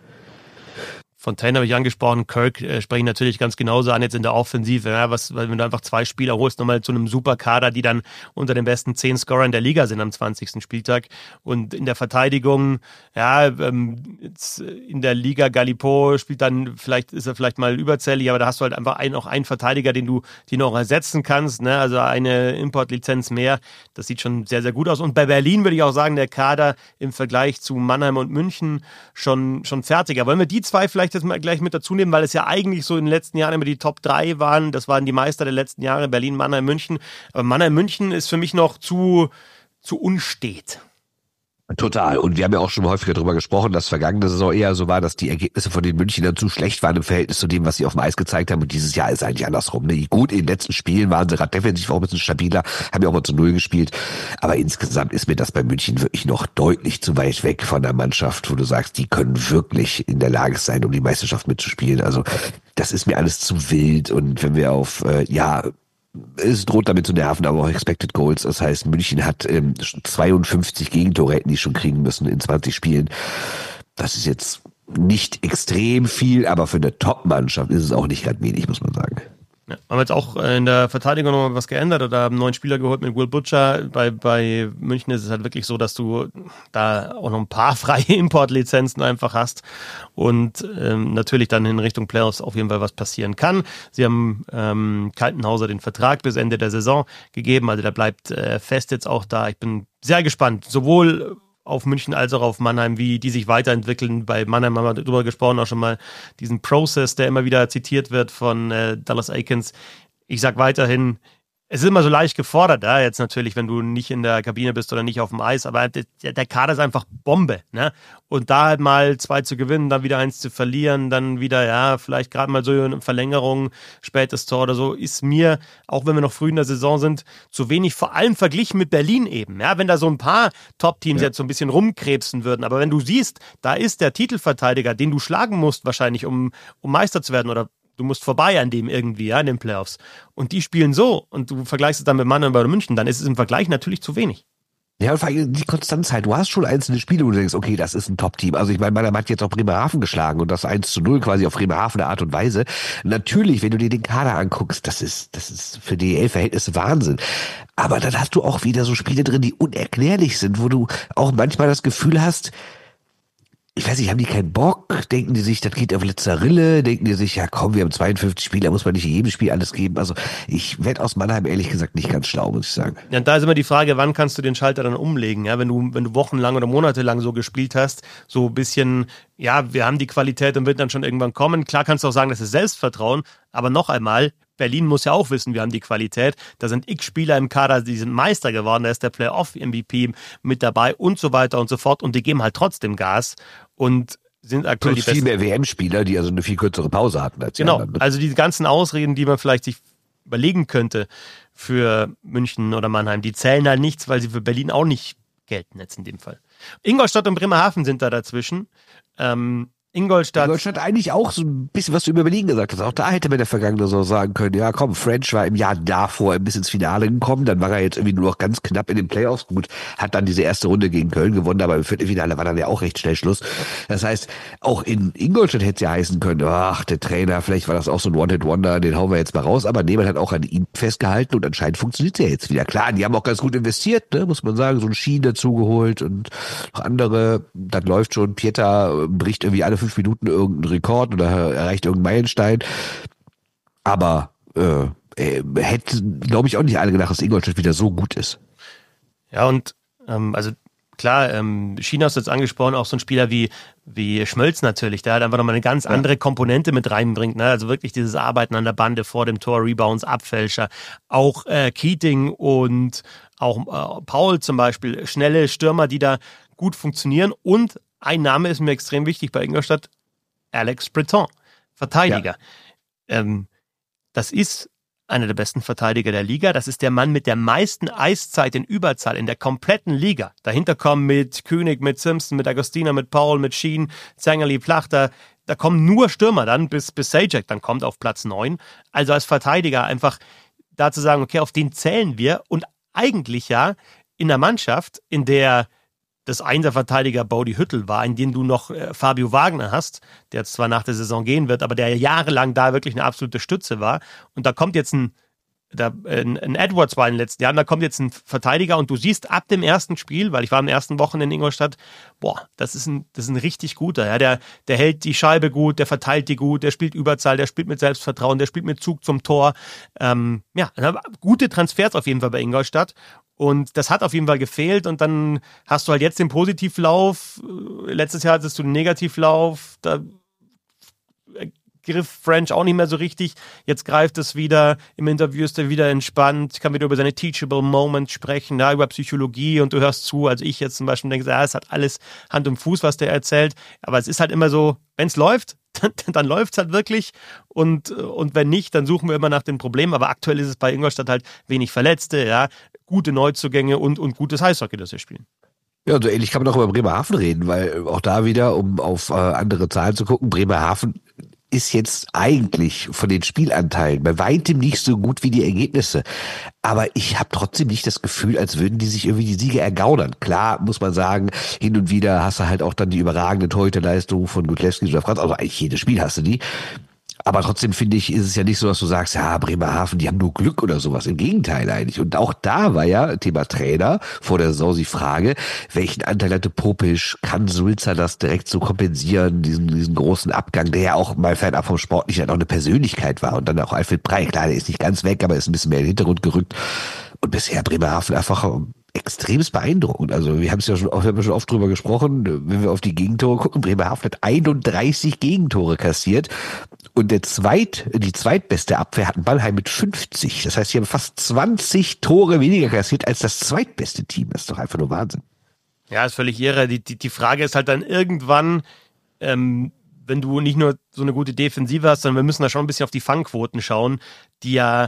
Fontaine habe ich angesprochen, Kirk äh, spreche ich natürlich ganz genauso an jetzt in der Offensive. Ja, was, weil wenn du einfach zwei Spieler holst, nochmal zu einem Superkader, die dann unter den besten zehn Scorern der Liga sind am zwanzigsten Spieltag. Und in der Verteidigung, ja, ähm, jetzt in der Liga Galipo spielt dann, vielleicht ist er vielleicht mal überzählig, aber da hast du halt einfach einen, auch einen Verteidiger, den du, den du auch ersetzen kannst, ne? Also eine Importlizenz mehr. Das sieht schon sehr, sehr gut aus. Und bei Berlin würde ich auch sagen, der Kader im Vergleich zu Mannheim und München schon, schon fertiger. Wollen wir die zwei vielleicht das mal gleich mit dazu nehmen, weil es ja eigentlich so in den letzten Jahren immer die Top drei waren. Das waren die Meister der letzten Jahre, Berlin, Mannheim, München. Aber Mannheim, München ist für mich noch zu, zu unstet. Total. Und wir haben ja auch schon häufiger darüber gesprochen, dass vergangene Saison eher so war, dass die Ergebnisse von den Münchnern zu schlecht waren im Verhältnis zu dem, was sie auf dem Eis gezeigt haben. Und dieses Jahr ist eigentlich andersrum. Ne? Gut, in den letzten Spielen waren sie gerade defensiv auch ein bisschen stabiler, haben ja auch mal zu Null gespielt. Aber insgesamt ist mir das bei München wirklich noch deutlich zu weit weg von der Mannschaft, wo du sagst, die können wirklich in der Lage sein, um die Meisterschaft mitzuspielen. Also das ist mir alles zu wild. Und wenn wir auf, äh, ja, es droht damit zu nerven, aber auch Expected Goals. Das heißt, München hat ähm, zweiundfünfzig Gegentore, hätten die schon kriegen müssen in zwanzig Spielen. Das ist jetzt nicht extrem viel, aber für eine Top-Mannschaft ist es auch nicht gerade wenig, muss man sagen. Ja, haben wir jetzt auch in der Verteidigung noch mal was geändert oder haben einen neuen Spieler geholt mit Will Butcher. Bei, bei München ist es halt wirklich so, dass du da auch noch ein paar freie Importlizenzen einfach hast und ähm, natürlich dann in Richtung Playoffs auf jeden Fall was passieren kann. Sie haben ähm, Kaltenhauser den Vertrag bis Ende der Saison gegeben, also der bleibt äh, fest jetzt auch da. Ich bin sehr gespannt, sowohl auf München als auch auf Mannheim, wie die sich weiterentwickeln. Bei Mannheim haben wir darüber gesprochen, auch schon mal diesen Prozess, der immer wieder zitiert wird von äh, Dallas Eakins. Ich sag weiterhin, es ist immer so leicht gefordert, ja, jetzt natürlich, wenn du nicht in der Kabine bist oder nicht auf dem Eis, aber der, der Kader ist einfach Bombe, ne? Und da halt mal zwei zu gewinnen, dann wieder eins zu verlieren, dann wieder, ja, vielleicht gerade mal so eine Verlängerung, spätes Tor oder so, ist mir, auch wenn wir noch früh in der Saison sind, zu wenig, vor allem verglichen mit Berlin eben, ja, wenn da so ein paar Top-Teams ja. jetzt so ein bisschen rumkrebsen würden, aber wenn du siehst, da ist der Titelverteidiger, den du schlagen musst wahrscheinlich, um, um Meister zu werden oder du musst vorbei an dem irgendwie, ja, in den Playoffs. Und die spielen so und du vergleichst es dann mit Mannheim oder München, dann ist es im Vergleich natürlich zu wenig. Ja, und vor allem die Konstanz halt. Du hast schon einzelne Spiele, wo du denkst, okay, das ist ein Top-Team. Also ich meine, Mannheim hat jetzt auch Bremerhaven geschlagen und das eins zu null quasi auf Bremerhavener Art und Weise. Natürlich, wenn du dir den Kader anguckst, das ist, das ist für D E L-Verhältnisse Wahnsinn. Aber dann hast du auch wieder so Spiele drin, die unerklärlich sind, wo du auch manchmal das Gefühl hast, ich weiß nicht, haben die keinen Bock? Denken die sich, das geht auf letzter Rille? Denken die sich, ja komm, wir haben zweiundfünfzig Spieler, muss man nicht in jedem Spiel alles geben? Also ich werde aus Mannheim ehrlich gesagt nicht ganz schlau, muss ich sagen. Ja, und da ist immer die Frage, wann kannst du den Schalter dann umlegen? Ja, wenn du, wenn du wochenlang oder monatelang so gespielt hast, so ein bisschen, ja, wir haben die Qualität und wird dann schon irgendwann kommen. Klar kannst du auch sagen, das ist Selbstvertrauen, aber noch einmal, Berlin muss ja auch wissen, wir haben die Qualität. Da sind x Spieler im Kader, die sind Meister geworden, da ist der Playoff-M V P mit dabei und so weiter und so fort. Und die geben halt trotzdem Gas und sind aktuell Plus die besten. Viel mehr W M-Spieler, die also eine viel kürzere Pause hatten als die Genau, anderen. also die ganzen Ausreden, die man vielleicht sich überlegen könnte für München oder Mannheim, die zählen halt nichts, weil sie für Berlin auch nicht gelten jetzt in dem Fall. Ingolstadt und Bremerhaven sind da dazwischen. Ähm, Ingolstadt. Ingolstadt eigentlich auch so ein bisschen, was du über Berlin gesagt hast. Auch da hätte man der vergangene Saison sagen können, ja komm, French war im Jahr davor ein bisschen ins Finale gekommen, dann war er jetzt irgendwie nur noch ganz knapp in den Playoffs. Gut, hat dann diese erste Runde gegen Köln gewonnen, aber im Viertelfinale war dann ja auch recht schnell Schluss. Das heißt, auch in Ingolstadt hätte es ja heißen können, ach, der Trainer, vielleicht war das auch so ein One-Hit-Wonder, den hauen wir jetzt mal raus, aber Nehmann hat auch an ihm festgehalten und anscheinend funktioniert es ja jetzt wieder. Klar, die haben auch ganz gut investiert, ne, muss man sagen, so ein Ski dazugeholt und noch andere, das läuft schon, Pieter bricht irgendwie alle fünf Minuten irgendeinen Rekord oder erreicht irgendeinen Meilenstein. Aber äh, äh, hätten, glaube ich, auch nicht alle gedacht, dass Ingolstadt wieder so gut ist. Ja, und ähm, also klar, ähm, China hast du jetzt angesprochen, auch so ein Spieler wie, wie Schmölz natürlich, der halt einfach nochmal eine ganz andere Komponente mit reinbringt. Ne? Also wirklich dieses Arbeiten an der Bande vor dem Tor, Rebounds, Abfälscher. Auch äh, Keating und auch äh, Paul zum Beispiel, schnelle Stürmer, die da gut funktionieren. Und ein Name ist mir extrem wichtig bei Ingolstadt, Alex Breton, Verteidiger. Ja. Ähm, das ist einer der besten Verteidiger der Liga. Das ist der Mann mit der meisten Eiszeit in Überzahl in der kompletten Liga. Dahinter kommen mit König, mit Simpson, mit Agostina, mit Paul, mit Sheen, Zangerli, Plachter. da kommen nur Stürmer dann, bis, bis Sajak dann kommt auf Platz neun. Also als Verteidiger einfach da zu sagen, okay, auf den zählen wir. Und eigentlich ja in der Mannschaft, in der das Einser-Verteidiger Bodi Hüttel war, in dem du noch äh, Fabio Wagner hast, der jetzt zwar nach der Saison gehen wird, aber der jahrelang da wirklich eine absolute Stütze war. Und da kommt jetzt ein, da, ein, ein Edwards war in den letzten Jahren, da kommt jetzt ein Verteidiger und du siehst ab dem ersten Spiel, weil ich war am ersten Wochen in Ingolstadt, boah, das ist ein, das ist ein richtig guter. Ja, der, der hält die Scheibe gut, der verteilt die gut, der spielt Überzahl, der spielt mit Selbstvertrauen, der spielt mit Zug zum Tor. Ähm, ja, gute Transfers auf jeden Fall bei Ingolstadt. Und das hat auf jeden Fall gefehlt und dann hast du halt jetzt den Positivlauf. Letztes Jahr hattest du den Negativlauf, da griff French auch nicht mehr so richtig. Jetzt greift es wieder, im Interview ist er wieder entspannt, kann wieder über seine Teachable Moments sprechen, ja, über Psychologie und du hörst zu, als ich jetzt zum Beispiel denke, ja, es hat alles Hand und Fuß, was der erzählt, aber es ist halt immer so, wenn es läuft, dann, dann läuft es halt wirklich und, und wenn nicht, dann suchen wir immer nach den Problemen, aber aktuell ist es bei Ingolstadt halt wenig Verletzte, ja, gute Neuzugänge und, und gutes Eishockey, das wir spielen. Ja, so ähnlich kann man auch über Bremerhaven reden, weil auch da wieder, um auf äh, andere Zahlen zu gucken, Bremerhaven ist jetzt eigentlich von den Spielanteilen bei weitem nicht so gut wie die Ergebnisse. Aber ich habe trotzdem nicht das Gefühl, als würden die sich irgendwie die Siege ergaunern. Klar, muss man sagen, hin und wieder hast du halt auch dann die überragende Torhüterleistung von Gutleski oder Franz. Also eigentlich jedes Spiel hast du die. Aber trotzdem finde ich, ist es ja nicht so, dass du sagst, ja, Bremerhaven, die haben nur Glück oder sowas. Im Gegenteil eigentlich. Und auch da war ja Thema Trainer vor der Saison die Frage, welchen Anteil hatte Popisch? Kann Sulzer das direkt so kompensieren, diesen, diesen großen Abgang, der ja auch mal fernab vom Sportlichen auch eine Persönlichkeit war. Und dann auch Alfred Brey, klar, der ist nicht ganz weg, aber ist ein bisschen mehr in den Hintergrund gerückt. Und bisher Bremerhaven einfach extremst beeindruckend. Also wir haben es ja schon, wir haben schon oft drüber gesprochen, wenn wir auf die Gegentore gucken, Bremerhaven hat einunddreißig Gegentore kassiert und der zweit, die zweitbeste Abwehr hat Ballheim mit fünfzig. Das heißt, sie haben fast zwanzig Tore weniger kassiert als das zweitbeste Team. Das ist doch einfach nur Wahnsinn. Ja, ist völlig irre. Die, die, die Frage ist halt dann irgendwann, ähm, wenn du nicht nur so eine gute Defensive hast, sondern wir müssen da schon ein bisschen auf die Fangquoten schauen, die ja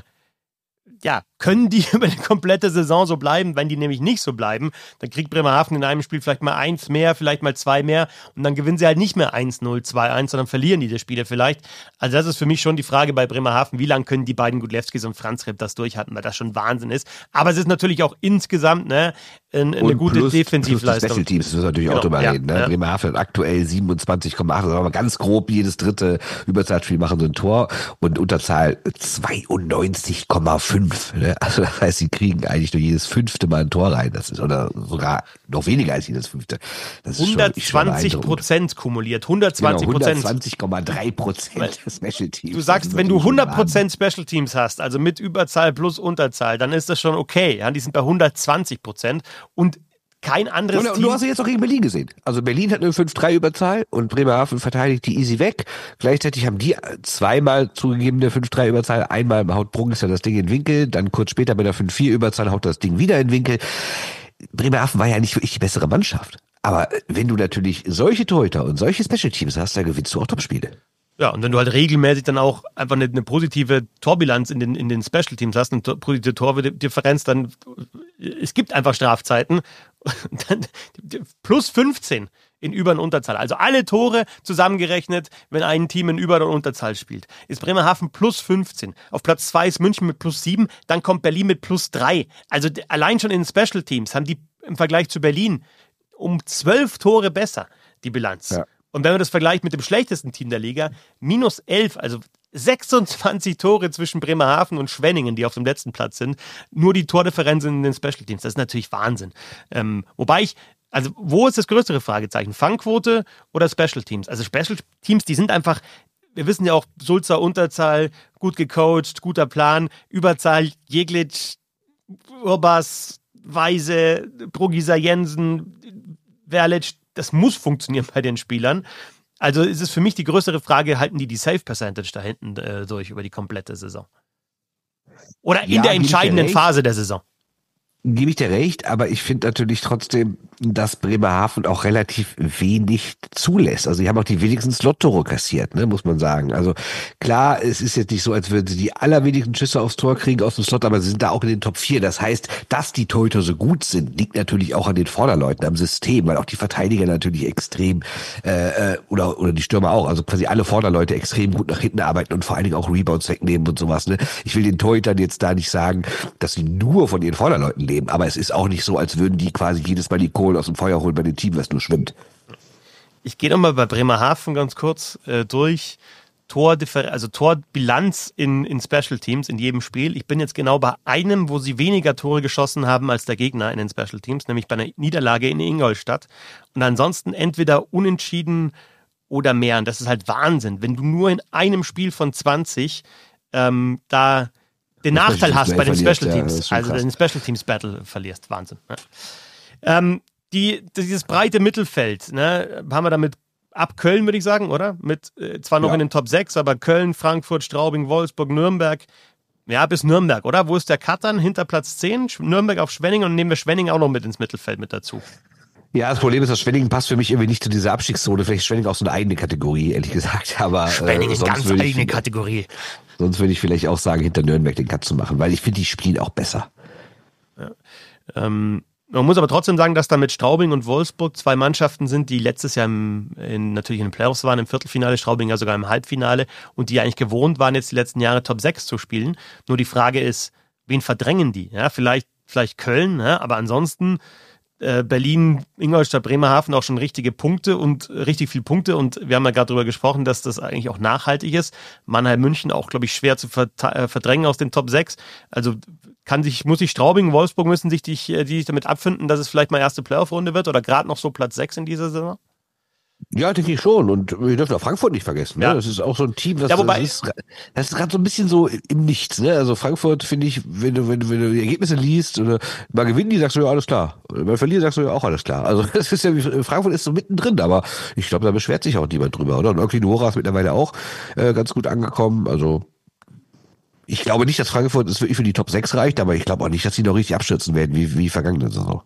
Ja, können die über die komplette Saison so bleiben? Wenn die nämlich nicht so bleiben, dann kriegt Bremerhaven in einem Spiel vielleicht mal eins mehr, vielleicht mal zwei mehr und dann gewinnen sie halt nicht mehr eins null, zwei eins, sondern verlieren die Spiele vielleicht. Also das ist für mich schon die Frage bei Bremerhaven, wie lange können die beiden Gudlewskis und Franz Ripp das durchhalten, weil das schon Wahnsinn ist. Aber es ist natürlich auch insgesamt ne, eine, eine gute plus, Defensivleistung. Plus die Special Teams, das müssen wir natürlich genau, auch drüber ja, reden. Ne? Ja. Bremerhaven hat aktuell siebenundzwanzig Komma acht, also aber ganz grob jedes dritte Überzahlspiel machen so ein Tor und Unterzahl zweiundneunzig Komma fünf. Ne? Also das heißt, sie kriegen eigentlich nur jedes fünfte Mal ein Tor rein. Das ist oder sogar noch weniger als jedes fünfte. Das ist hundertzwanzig Prozent kumuliert. hundertzwanzig Prozent. Genau, hundertzwanzig Komma drei Prozent Special Teams. Du sagst, wenn du hundert Prozent Special Teams hast, also mit Überzahl plus Unterzahl, dann ist das schon okay. Ja, die sind bei hundertzwanzig Prozent und kein anderes und, Team. Und du hast ja jetzt auch gegen Berlin gesehen. Also Berlin hat eine fünf drei Überzahl und Bremerhaven verteidigt die easy weg. Gleichzeitig haben die zweimal zugegebene fünf drei Überzahl. Einmal haut Brungs ja das Ding in den Winkel, dann kurz später mit der fünf vier Überzahl haut das Ding wieder in den Winkel. Bremerhaven war ja nicht wirklich die bessere Mannschaft. Aber wenn du natürlich solche Torhüter und solche Special Teams hast, dann gewinnst du auch Top-Spiele. Ja, und wenn du halt regelmäßig dann auch einfach eine, eine positive Torbilanz in den, in den Special Teams hast, eine positive Tordifferenz, dann es gibt einfach Strafzeiten. Dann, plus fünfzehn in Über- und Unterzahl. Also alle Tore zusammengerechnet, wenn ein Team in Über- und Unterzahl spielt. Ist Bremerhaven plus fünfzehn. Auf Platz zwei ist München mit plus sieben, dann kommt Berlin mit plus drei. Also allein schon in den Special Teams haben die im Vergleich zu Berlin um zwölf Tore besser, die Bilanz. Ja. Und wenn man das vergleicht mit dem schlechtesten Team der Liga, minus elf, also sechsundzwanzig Tore zwischen Bremerhaven und Schwenningen, die auf dem letzten Platz sind. Nur die Tordifferenz in den Special Teams, das ist natürlich Wahnsinn. Ähm, wobei ich, also wo ist das größere Fragezeichen? Fangquote oder Special Teams? Also Special Teams, die sind einfach, wir wissen ja auch, Sulzer Unterzahl, gut gecoacht, guter Plan, Überzahl, Jeglic, Urbas, Weise, Brugisa Jensen, Verlic, das muss funktionieren bei den Spielern. Also ist es für mich die größere Frage, halten die die Save-Percentage da hinten äh, durch über die komplette Saison? Oder in ja, der entscheidenden Phase der Saison? Gebe ich dir recht, aber ich finde natürlich trotzdem, dass Bremerhaven auch relativ wenig zulässt. Also sie haben auch die wenigsten Slot-Tore kassiert, ne, muss man sagen. Also klar, es ist jetzt nicht so, als würden sie die allerwenigsten Schüsse aufs Tor kriegen aus dem Slot, aber sie sind da auch in den Top vier. Das heißt, dass die Torhüter so gut sind, liegt natürlich auch an den Vorderleuten, am System, weil auch die Verteidiger natürlich extrem, äh, oder oder die Stürmer auch, also quasi alle Vorderleute extrem gut nach hinten arbeiten und vor allen Dingen auch Rebounds wegnehmen und sowas. Ne? Ich will den Torhütern jetzt da nicht sagen, dass sie nur von ihren Vorderleuten leben, aber es ist auch nicht so, als würden die quasi jedes Mal die Kohlen aus dem Feuer holen bei dem Team, was nur schwimmt. Ich gehe nochmal bei Bremerhaven ganz kurz äh, durch. Tordiffer- also Torbilanz in, in Special Teams in jedem Spiel. Ich bin jetzt genau bei einem, wo sie weniger Tore geschossen haben als der Gegner in den Special Teams, nämlich bei einer Niederlage in Ingolstadt. Und ansonsten entweder unentschieden oder mehr. Und das ist halt Wahnsinn, wenn du nur in einem Spiel von zwanzig ähm, da den Das Nachteil hast bei den verlierst, Special ja, Teams, das ist schon also krass. den Special Teams Battle verlierst. Wahnsinn. Ja. Ähm, die, dieses breite Mittelfeld, ne, haben wir damit ab Köln, würde ich sagen, oder? Mit äh, zwar noch Ja. in den Top sechs, aber Köln, Frankfurt, Straubing, Wolfsburg, Nürnberg. Ja, bis Nürnberg, oder? Wo ist der Cut dann? Hinter Platz zehn, Sch- Nürnberg auf Schwenningen und nehmen wir Schwenningen auch noch mit ins Mittelfeld mit dazu. Ja, das Problem ist, dass Schwenningen passt für mich irgendwie nicht zu dieser Abstiegszone. Vielleicht ist Schwenningen auch so eine eigene Kategorie, ehrlich gesagt. Aber Schwenningen, äh, sonst ganz würde eigene ich, Kategorie. sonst würde ich vielleicht auch sagen, hinter Nürnberg den Cut zu machen, weil ich finde, die spielen auch besser. Ähm, man muss aber trotzdem sagen, dass da mit Straubing und Wolfsburg zwei Mannschaften sind, die letztes Jahr im, in, natürlich in den Playoffs waren, im Viertelfinale, Straubing ja sogar im Halbfinale und die eigentlich gewohnt waren, jetzt die letzten Jahre Top sechs zu spielen. Nur die Frage ist, wen verdrängen die? Ja, vielleicht, vielleicht Köln, ja, aber ansonsten äh, Berlin, Ingolstadt, Bremerhaven auch schon richtige Punkte und äh, richtig viele Punkte und wir haben ja gerade darüber gesprochen, dass das eigentlich auch nachhaltig ist. Mannheim, München auch, glaube ich, schwer zu verte- äh, verdrängen aus den Top sechs. Also kann sich, muss sich Straubing, Wolfsburg müssen sich die, die sich damit abfinden, dass es vielleicht mal erste Playoff-Runde wird oder gerade noch so Platz sechs in dieser Saison? Ja, denke ich schon. Und wir dürfen auch Frankfurt nicht vergessen. Ne? Ja. Das ist auch so ein Team, das, Ja, wobei- das ist, das ist gerade so ein bisschen so im Nichts. Ne? Also Frankfurt, finde ich, wenn du, wenn, du, wenn du die Ergebnisse liest, oder mal gewinnen die, sagst du ja, alles klar. Oder mal verlieren, sagst du ja auch, alles klar. Also das ist ja, wie Frankfurt ist so mittendrin, aber ich glaube, da beschwert sich auch niemand drüber, oder? Und Oki Nora ist mittlerweile auch äh, ganz gut angekommen. Also ich glaube nicht, dass Frankfurt es wirklich für die Top sechs reicht, aber ich glaube auch nicht, dass sie noch richtig abstürzen werden, wie, wie vergangene Saison.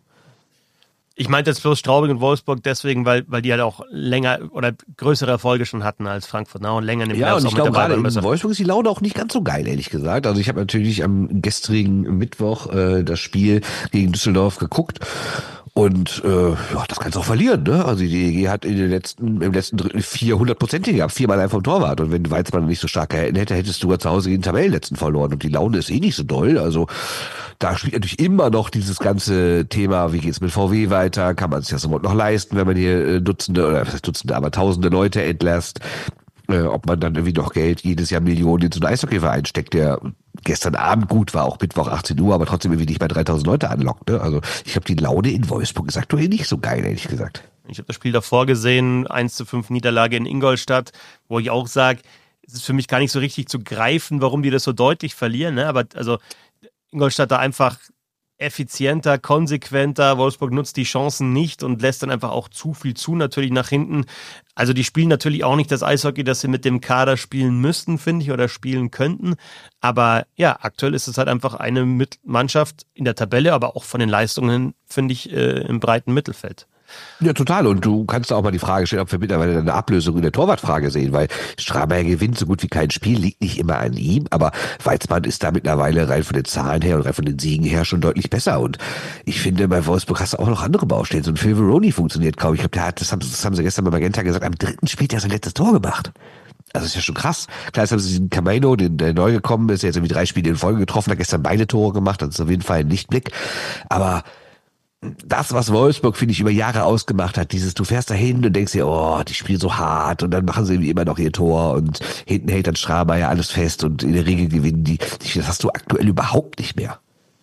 Ich meinte jetzt bloß Straubing und Wolfsburg deswegen, weil, weil die halt auch länger oder größere Erfolge schon hatten als Frankfurt, ne? Und länger in den Ja, Playoffs und auch ich mit glaube, dabei gerade waren in müssen. Wolfsburg ist die Laune auch nicht ganz so geil, ehrlich gesagt. Also ich habe natürlich am gestrigen Mittwoch äh, das Spiel gegen Düsseldorf geguckt. Und äh, ja, das kannst du auch verlieren, ne? Also die D E G hat in den letzten, im letzten Drittel vierhundert Prozent gehabt, viermal ein vom Torwart. Und wenn Weizmann nicht so stark gehalten hätte, hättest du ja zu Hause gegen den Tabellenletzten verloren. Und die Laune ist eh nicht so doll. Also da spielt natürlich immer noch dieses ganze Thema, wie geht's mit V W weiter? Kann man es ja so noch leisten, wenn man hier äh, Dutzende, oder was heißt Dutzende, aber Tausende Leute entlässt? Äh, ob man dann irgendwie noch Geld jedes Jahr Millionen in so einen Eishockeyverein steckt, der gestern Abend gut war, auch Mittwoch achtzehn Uhr, aber trotzdem irgendwie nicht bei dreitausend Leute anlockt. Ne? Also ich glaube, die Laune in Wolfsburg ist aktuell nicht so geil, ehrlich gesagt. Ich habe das Spiel davor gesehen, eins zu fünf Niederlage in Ingolstadt, wo ich auch sage, es ist für mich gar nicht so richtig zu greifen, warum die das so deutlich verlieren. Ne? Aber also Ingolstadt da einfach effizienter, konsequenter. Wolfsburg nutzt die Chancen nicht und lässt dann einfach auch zu viel zu, natürlich nach hinten. Also die spielen natürlich auch nicht das Eishockey, das sie mit dem Kader spielen müssten, finde ich, oder spielen könnten. Aber ja, aktuell ist es halt einfach eine Mit- Mannschaft in der Tabelle, aber auch von den Leistungen, finde ich, äh, im breiten Mittelfeld. Ja, total. Und du kannst auch mal die Frage stellen, ob wir mittlerweile eine Ablösung in der Torwartfrage sehen, weil Straber gewinnt so gut wie kein Spiel, liegt nicht immer an ihm, aber Weizmann ist da mittlerweile rein von den Zahlen her und rein von den Siegen her schon deutlich besser. Und ich finde, bei Wolfsburg hast du auch noch andere Baustellen. So ein Phil Veroni funktioniert kaum. Ich glaube, der hat, das haben, das haben sie gestern bei Magenta gesagt, am dritten Spiel hat er sein letztes Tor gemacht. Also ist ja schon krass. Klar, jetzt haben sie diesen Camino, den, der neu gekommen ist, der jetzt irgendwie drei Spiele in Folge getroffen, hat gestern beide Tore gemacht, das ist auf jeden Fall ein Lichtblick. Aber das, was Wolfsburg, finde ich, über Jahre ausgemacht hat, dieses, du fährst da hin und denkst dir, oh, die spielen so hart und dann machen sie irgendwie immer noch ihr Tor und hinten hält dann Straber alles fest und in der Regel gewinnen die. Das hast du aktuell überhaupt nicht mehr.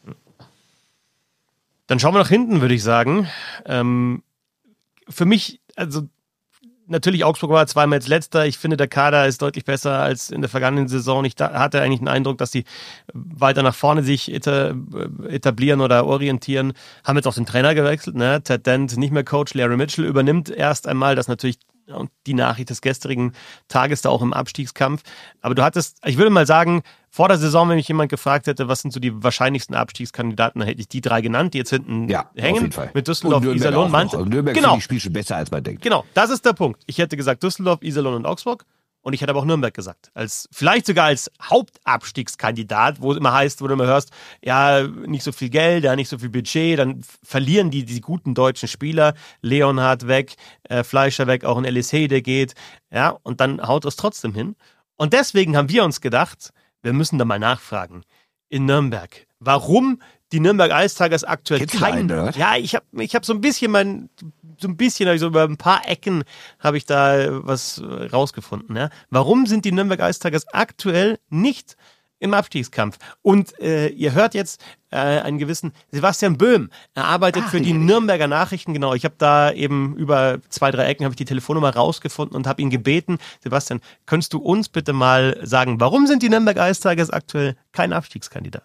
Dann schauen wir nach hinten, würde ich sagen. Ähm, für mich, also natürlich, Augsburg war zweimal jetzt letzter. Ich finde, der Kader ist deutlich besser als in der vergangenen Saison. Ich da, hatte eigentlich den Eindruck, dass sie weiter nach vorne sich etablieren oder orientieren. Haben jetzt auch den Trainer gewechselt. Ne? Ted Dent nicht mehr Coach. Larry Mitchell übernimmt erst einmal. Das natürlich die Nachricht des gestrigen Tages da auch im Abstiegskampf. Aber du hattest, ich würde mal sagen, vor der Saison, wenn mich jemand gefragt hätte, was sind so die wahrscheinlichsten Abstiegskandidaten, dann hätte ich die drei genannt, die jetzt hinten ja, hängen. Mit Düsseldorf, Iserlohn, Mainz. Also Nürnberg genau. die Spiel schon besser, als man denkt. Genau, das ist der Punkt. Ich hätte gesagt Düsseldorf, Iserlohn und Augsburg. Und ich hätte aber auch Nürnberg gesagt. Als, vielleicht sogar als Hauptabstiegskandidat, wo es immer heißt, wo du immer hörst, ja, nicht so viel Geld, ja, nicht so viel Budget, dann verlieren die, die guten deutschen Spieler. Leonhardt weg, äh, Fleischer weg, auch ein Elisei, der geht. Ja, und dann haut es trotzdem hin. Und deswegen haben wir uns gedacht, wir müssen da mal nachfragen. In Nürnberg. Warum die Nürnberg Ice Tigers aktuell Kennst du kein... einen, oder? Ja, ich habe ich hab so ein bisschen mein... So ein bisschen, also über ein paar Ecken habe ich da was rausgefunden. Ja? Warum sind die Nürnberg Ice Tigers aktuell nicht im Abstiegskampf? Und äh, ihr hört jetzt äh, einen gewissen Sebastian Böhm. Er arbeitet Ach, für die ja. Nürnberger Nachrichten. Genau, ich habe da eben über zwei, drei Ecken habe ich die Telefonnummer rausgefunden und habe ihn gebeten, Sebastian, könntest du uns bitte mal sagen, warum sind die Nürnberg Ice Tigers aktuell kein Abstiegskandidat?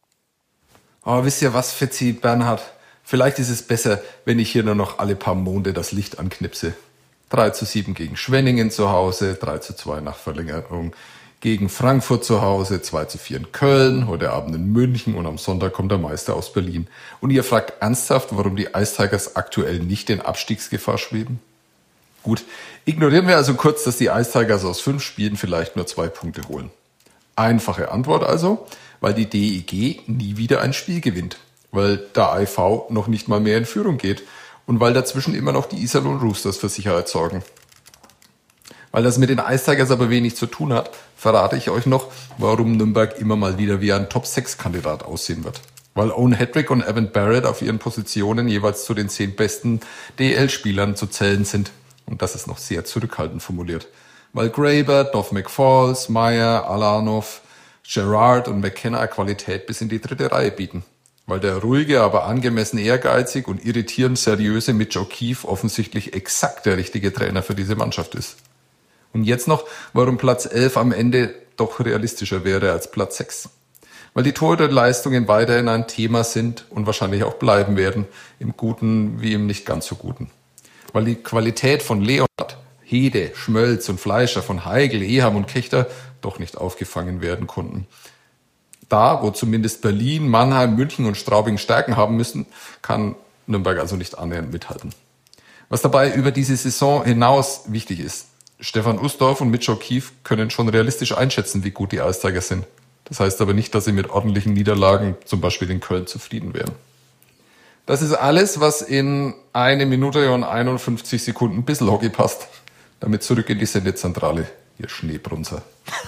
Oh, wisst ihr was, Fitzi, Bernhard? Vielleicht ist es besser, wenn ich hier nur noch alle paar Monde das Licht anknipse. drei zu sieben gegen Schwenningen zu Hause, drei zu zwei nach Verlängerung gegen Frankfurt zu Hause, zwei zu vier in Köln, heute Abend in München und am Sonntag kommt der Meister aus Berlin. Und ihr fragt ernsthaft, warum die Ice Tigers aktuell nicht in Abstiegsgefahr schweben? Gut, ignorieren wir also kurz, dass die Ice Tigers aus fünf Spielen vielleicht nur zwei Punkte holen. Einfache Antwort also, weil die D E G nie wieder ein Spiel gewinnt. Weil der I V noch nicht mal mehr in Führung geht und weil dazwischen immer noch die Iserlohn Roosters für Sicherheit sorgen. Weil das mit den Ice Tigers aber wenig zu tun hat, verrate ich euch noch, warum Nürnberg immer mal wieder wie ein Top sechs Kandidat aussehen wird. Weil Owen Hedrick und Evan Barrett auf ihren Positionen jeweils zu den zehn besten D E L-Spielern zu zählen sind. Und das ist noch sehr zurückhaltend formuliert. Weil Graber, Dov McFalls, Meyer, Alanov, Gerard und McKenna Qualität bis in die dritte Reihe bieten. Weil der ruhige, aber angemessen ehrgeizig und irritierend seriöse Mitch O'Keefe offensichtlich exakt der richtige Trainer für diese Mannschaft ist. Und jetzt noch, warum Platz elf am Ende doch realistischer wäre als Platz sechs. Weil die Torhüterleistungen weiterhin ein Thema sind und wahrscheinlich auch bleiben werden, im Guten wie im nicht ganz so Guten. Weil die Qualität von Leonhardt, Hede, Schmölz und Fleischer, von Heigl, Eham und Kechter doch nicht aufgefangen werden konnten. Da, wo zumindest Berlin, Mannheim, München und Straubing Stärken haben müssen, kann Nürnberg also nicht annähernd mithalten. Was dabei über diese Saison hinaus wichtig ist, Stefan Ustorf und Mitch O'Keefe können schon realistisch einschätzen, wie gut die Ice Tigers sind. Das heißt aber nicht, dass sie mit ordentlichen Niederlagen, zum Beispiel in Köln, zufrieden wären. Das ist alles, was in eine Minute und einundfünfzig Sekunden Bisselhockey passt. Damit zurück in die Sendezentrale, ihr Schneebrunzer.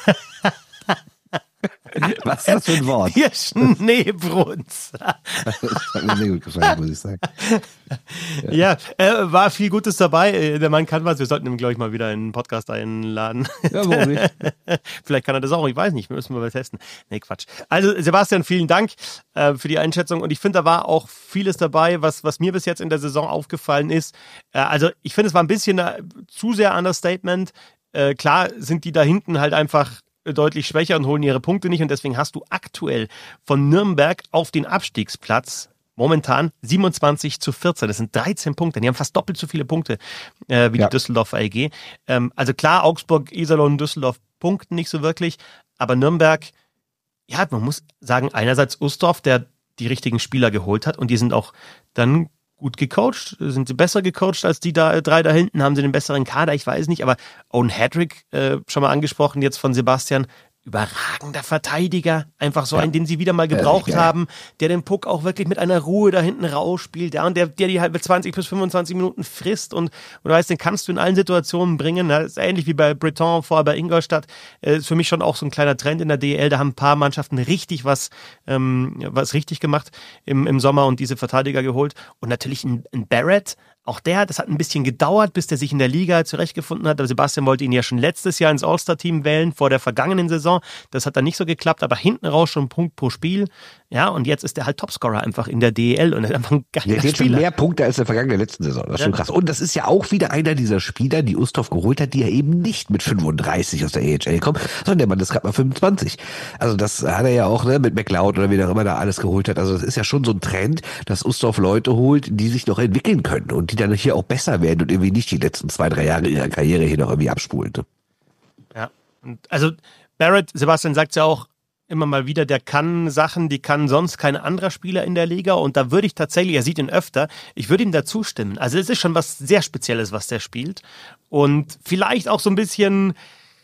Was ist das für ein Wort? Ihr Schneebrunz. Das hat mir sehr gut gefallen, muss ich sagen. Ja, äh, war viel Gutes dabei. Äh, Der Mann kann was. Wir sollten ihn, glaube ich, mal wieder in einen Podcast einladen. Ja, warum nicht? Vielleicht kann er das auch. Ich weiß nicht. Müssen wir mal testen. Nee, Quatsch. Also, Sebastian, vielen Dank äh, für die Einschätzung. Und ich finde, da war auch vieles dabei, was, was mir bis jetzt in der Saison aufgefallen ist. Äh, also, ich finde, es war ein bisschen äh, zu sehr Understatement. Äh, klar sind die da hinten halt einfach deutlich schwächer und holen ihre Punkte nicht und deswegen hast du aktuell von Nürnberg auf den Abstiegsplatz momentan siebenundzwanzig zu vierzehn. Das sind dreizehn Punkte. Die haben fast doppelt so viele Punkte äh, wie Ja. die Düsseldorfer A G. Ähm, also klar, Augsburg, Iserlohn, Düsseldorf punkten nicht so wirklich, aber Nürnberg, ja, man muss sagen, einerseits Ustorf, der die richtigen Spieler geholt hat und die sind auch dann gut gecoacht, sind sie besser gecoacht als die da, drei da hinten, haben sie den besseren Kader, ich weiß nicht, aber Owen Hedrick, äh, schon mal angesprochen jetzt von Sebastian, überragender Verteidiger, einfach so Ja. einen, den sie wieder mal gebraucht Ja, geil. haben, der den Puck auch wirklich mit einer Ruhe da hinten rausspielt, ja, und der, der die halt mit zwanzig bis fünfundzwanzig Minuten frisst und, und du weißt, den kannst du in allen Situationen bringen, ja, das ist ähnlich wie bei Breton vorher bei Ingolstadt, äh, ist für mich schon auch so ein kleiner Trend in der D E L, da haben ein paar Mannschaften richtig was, ähm, was richtig gemacht im, im Sommer und diese Verteidiger geholt und natürlich ein, ein Barrett, auch der, das hat ein bisschen gedauert, bis der sich in der Liga zurechtgefunden hat. Aber Sebastian wollte ihn ja schon letztes Jahr ins All-Star-Team wählen, vor der vergangenen Saison. Das hat dann nicht so geklappt, aber hinten raus schon ein Punkt pro Spiel. Ja, und jetzt ist er halt Topscorer einfach in der D E L und er ist einfach ein Der geiler hat jetzt schon Spieler. mehr Punkte als der vergangenen letzten Saison. Das ist schon Ja. krass. Und das ist ja auch wieder einer dieser Spieler, die Ustorf geholt hat, die ja eben nicht mit fünfunddreißig aus der A H L kommen, sondern der Mann ist gerade mal fünfundzwanzig. Also das hat er ja auch, ne, mit McLeod oder wie auch immer da alles geholt hat. Also das ist ja schon so ein Trend, dass Ustorf Leute holt, die sich noch entwickeln können und die dann hier auch besser werden und irgendwie nicht die letzten zwei, drei Jahre ihrer Karriere hier noch irgendwie abspulen. Ja, und also Barrett, Sebastian sagt ja auch, immer mal wieder, der kann Sachen, die kann sonst kein anderer Spieler in der Liga und da würde ich tatsächlich, er sieht ihn öfter, ich würde ihm dazu stimmen. Also es ist schon was sehr Spezielles, was der spielt und vielleicht auch so ein bisschen,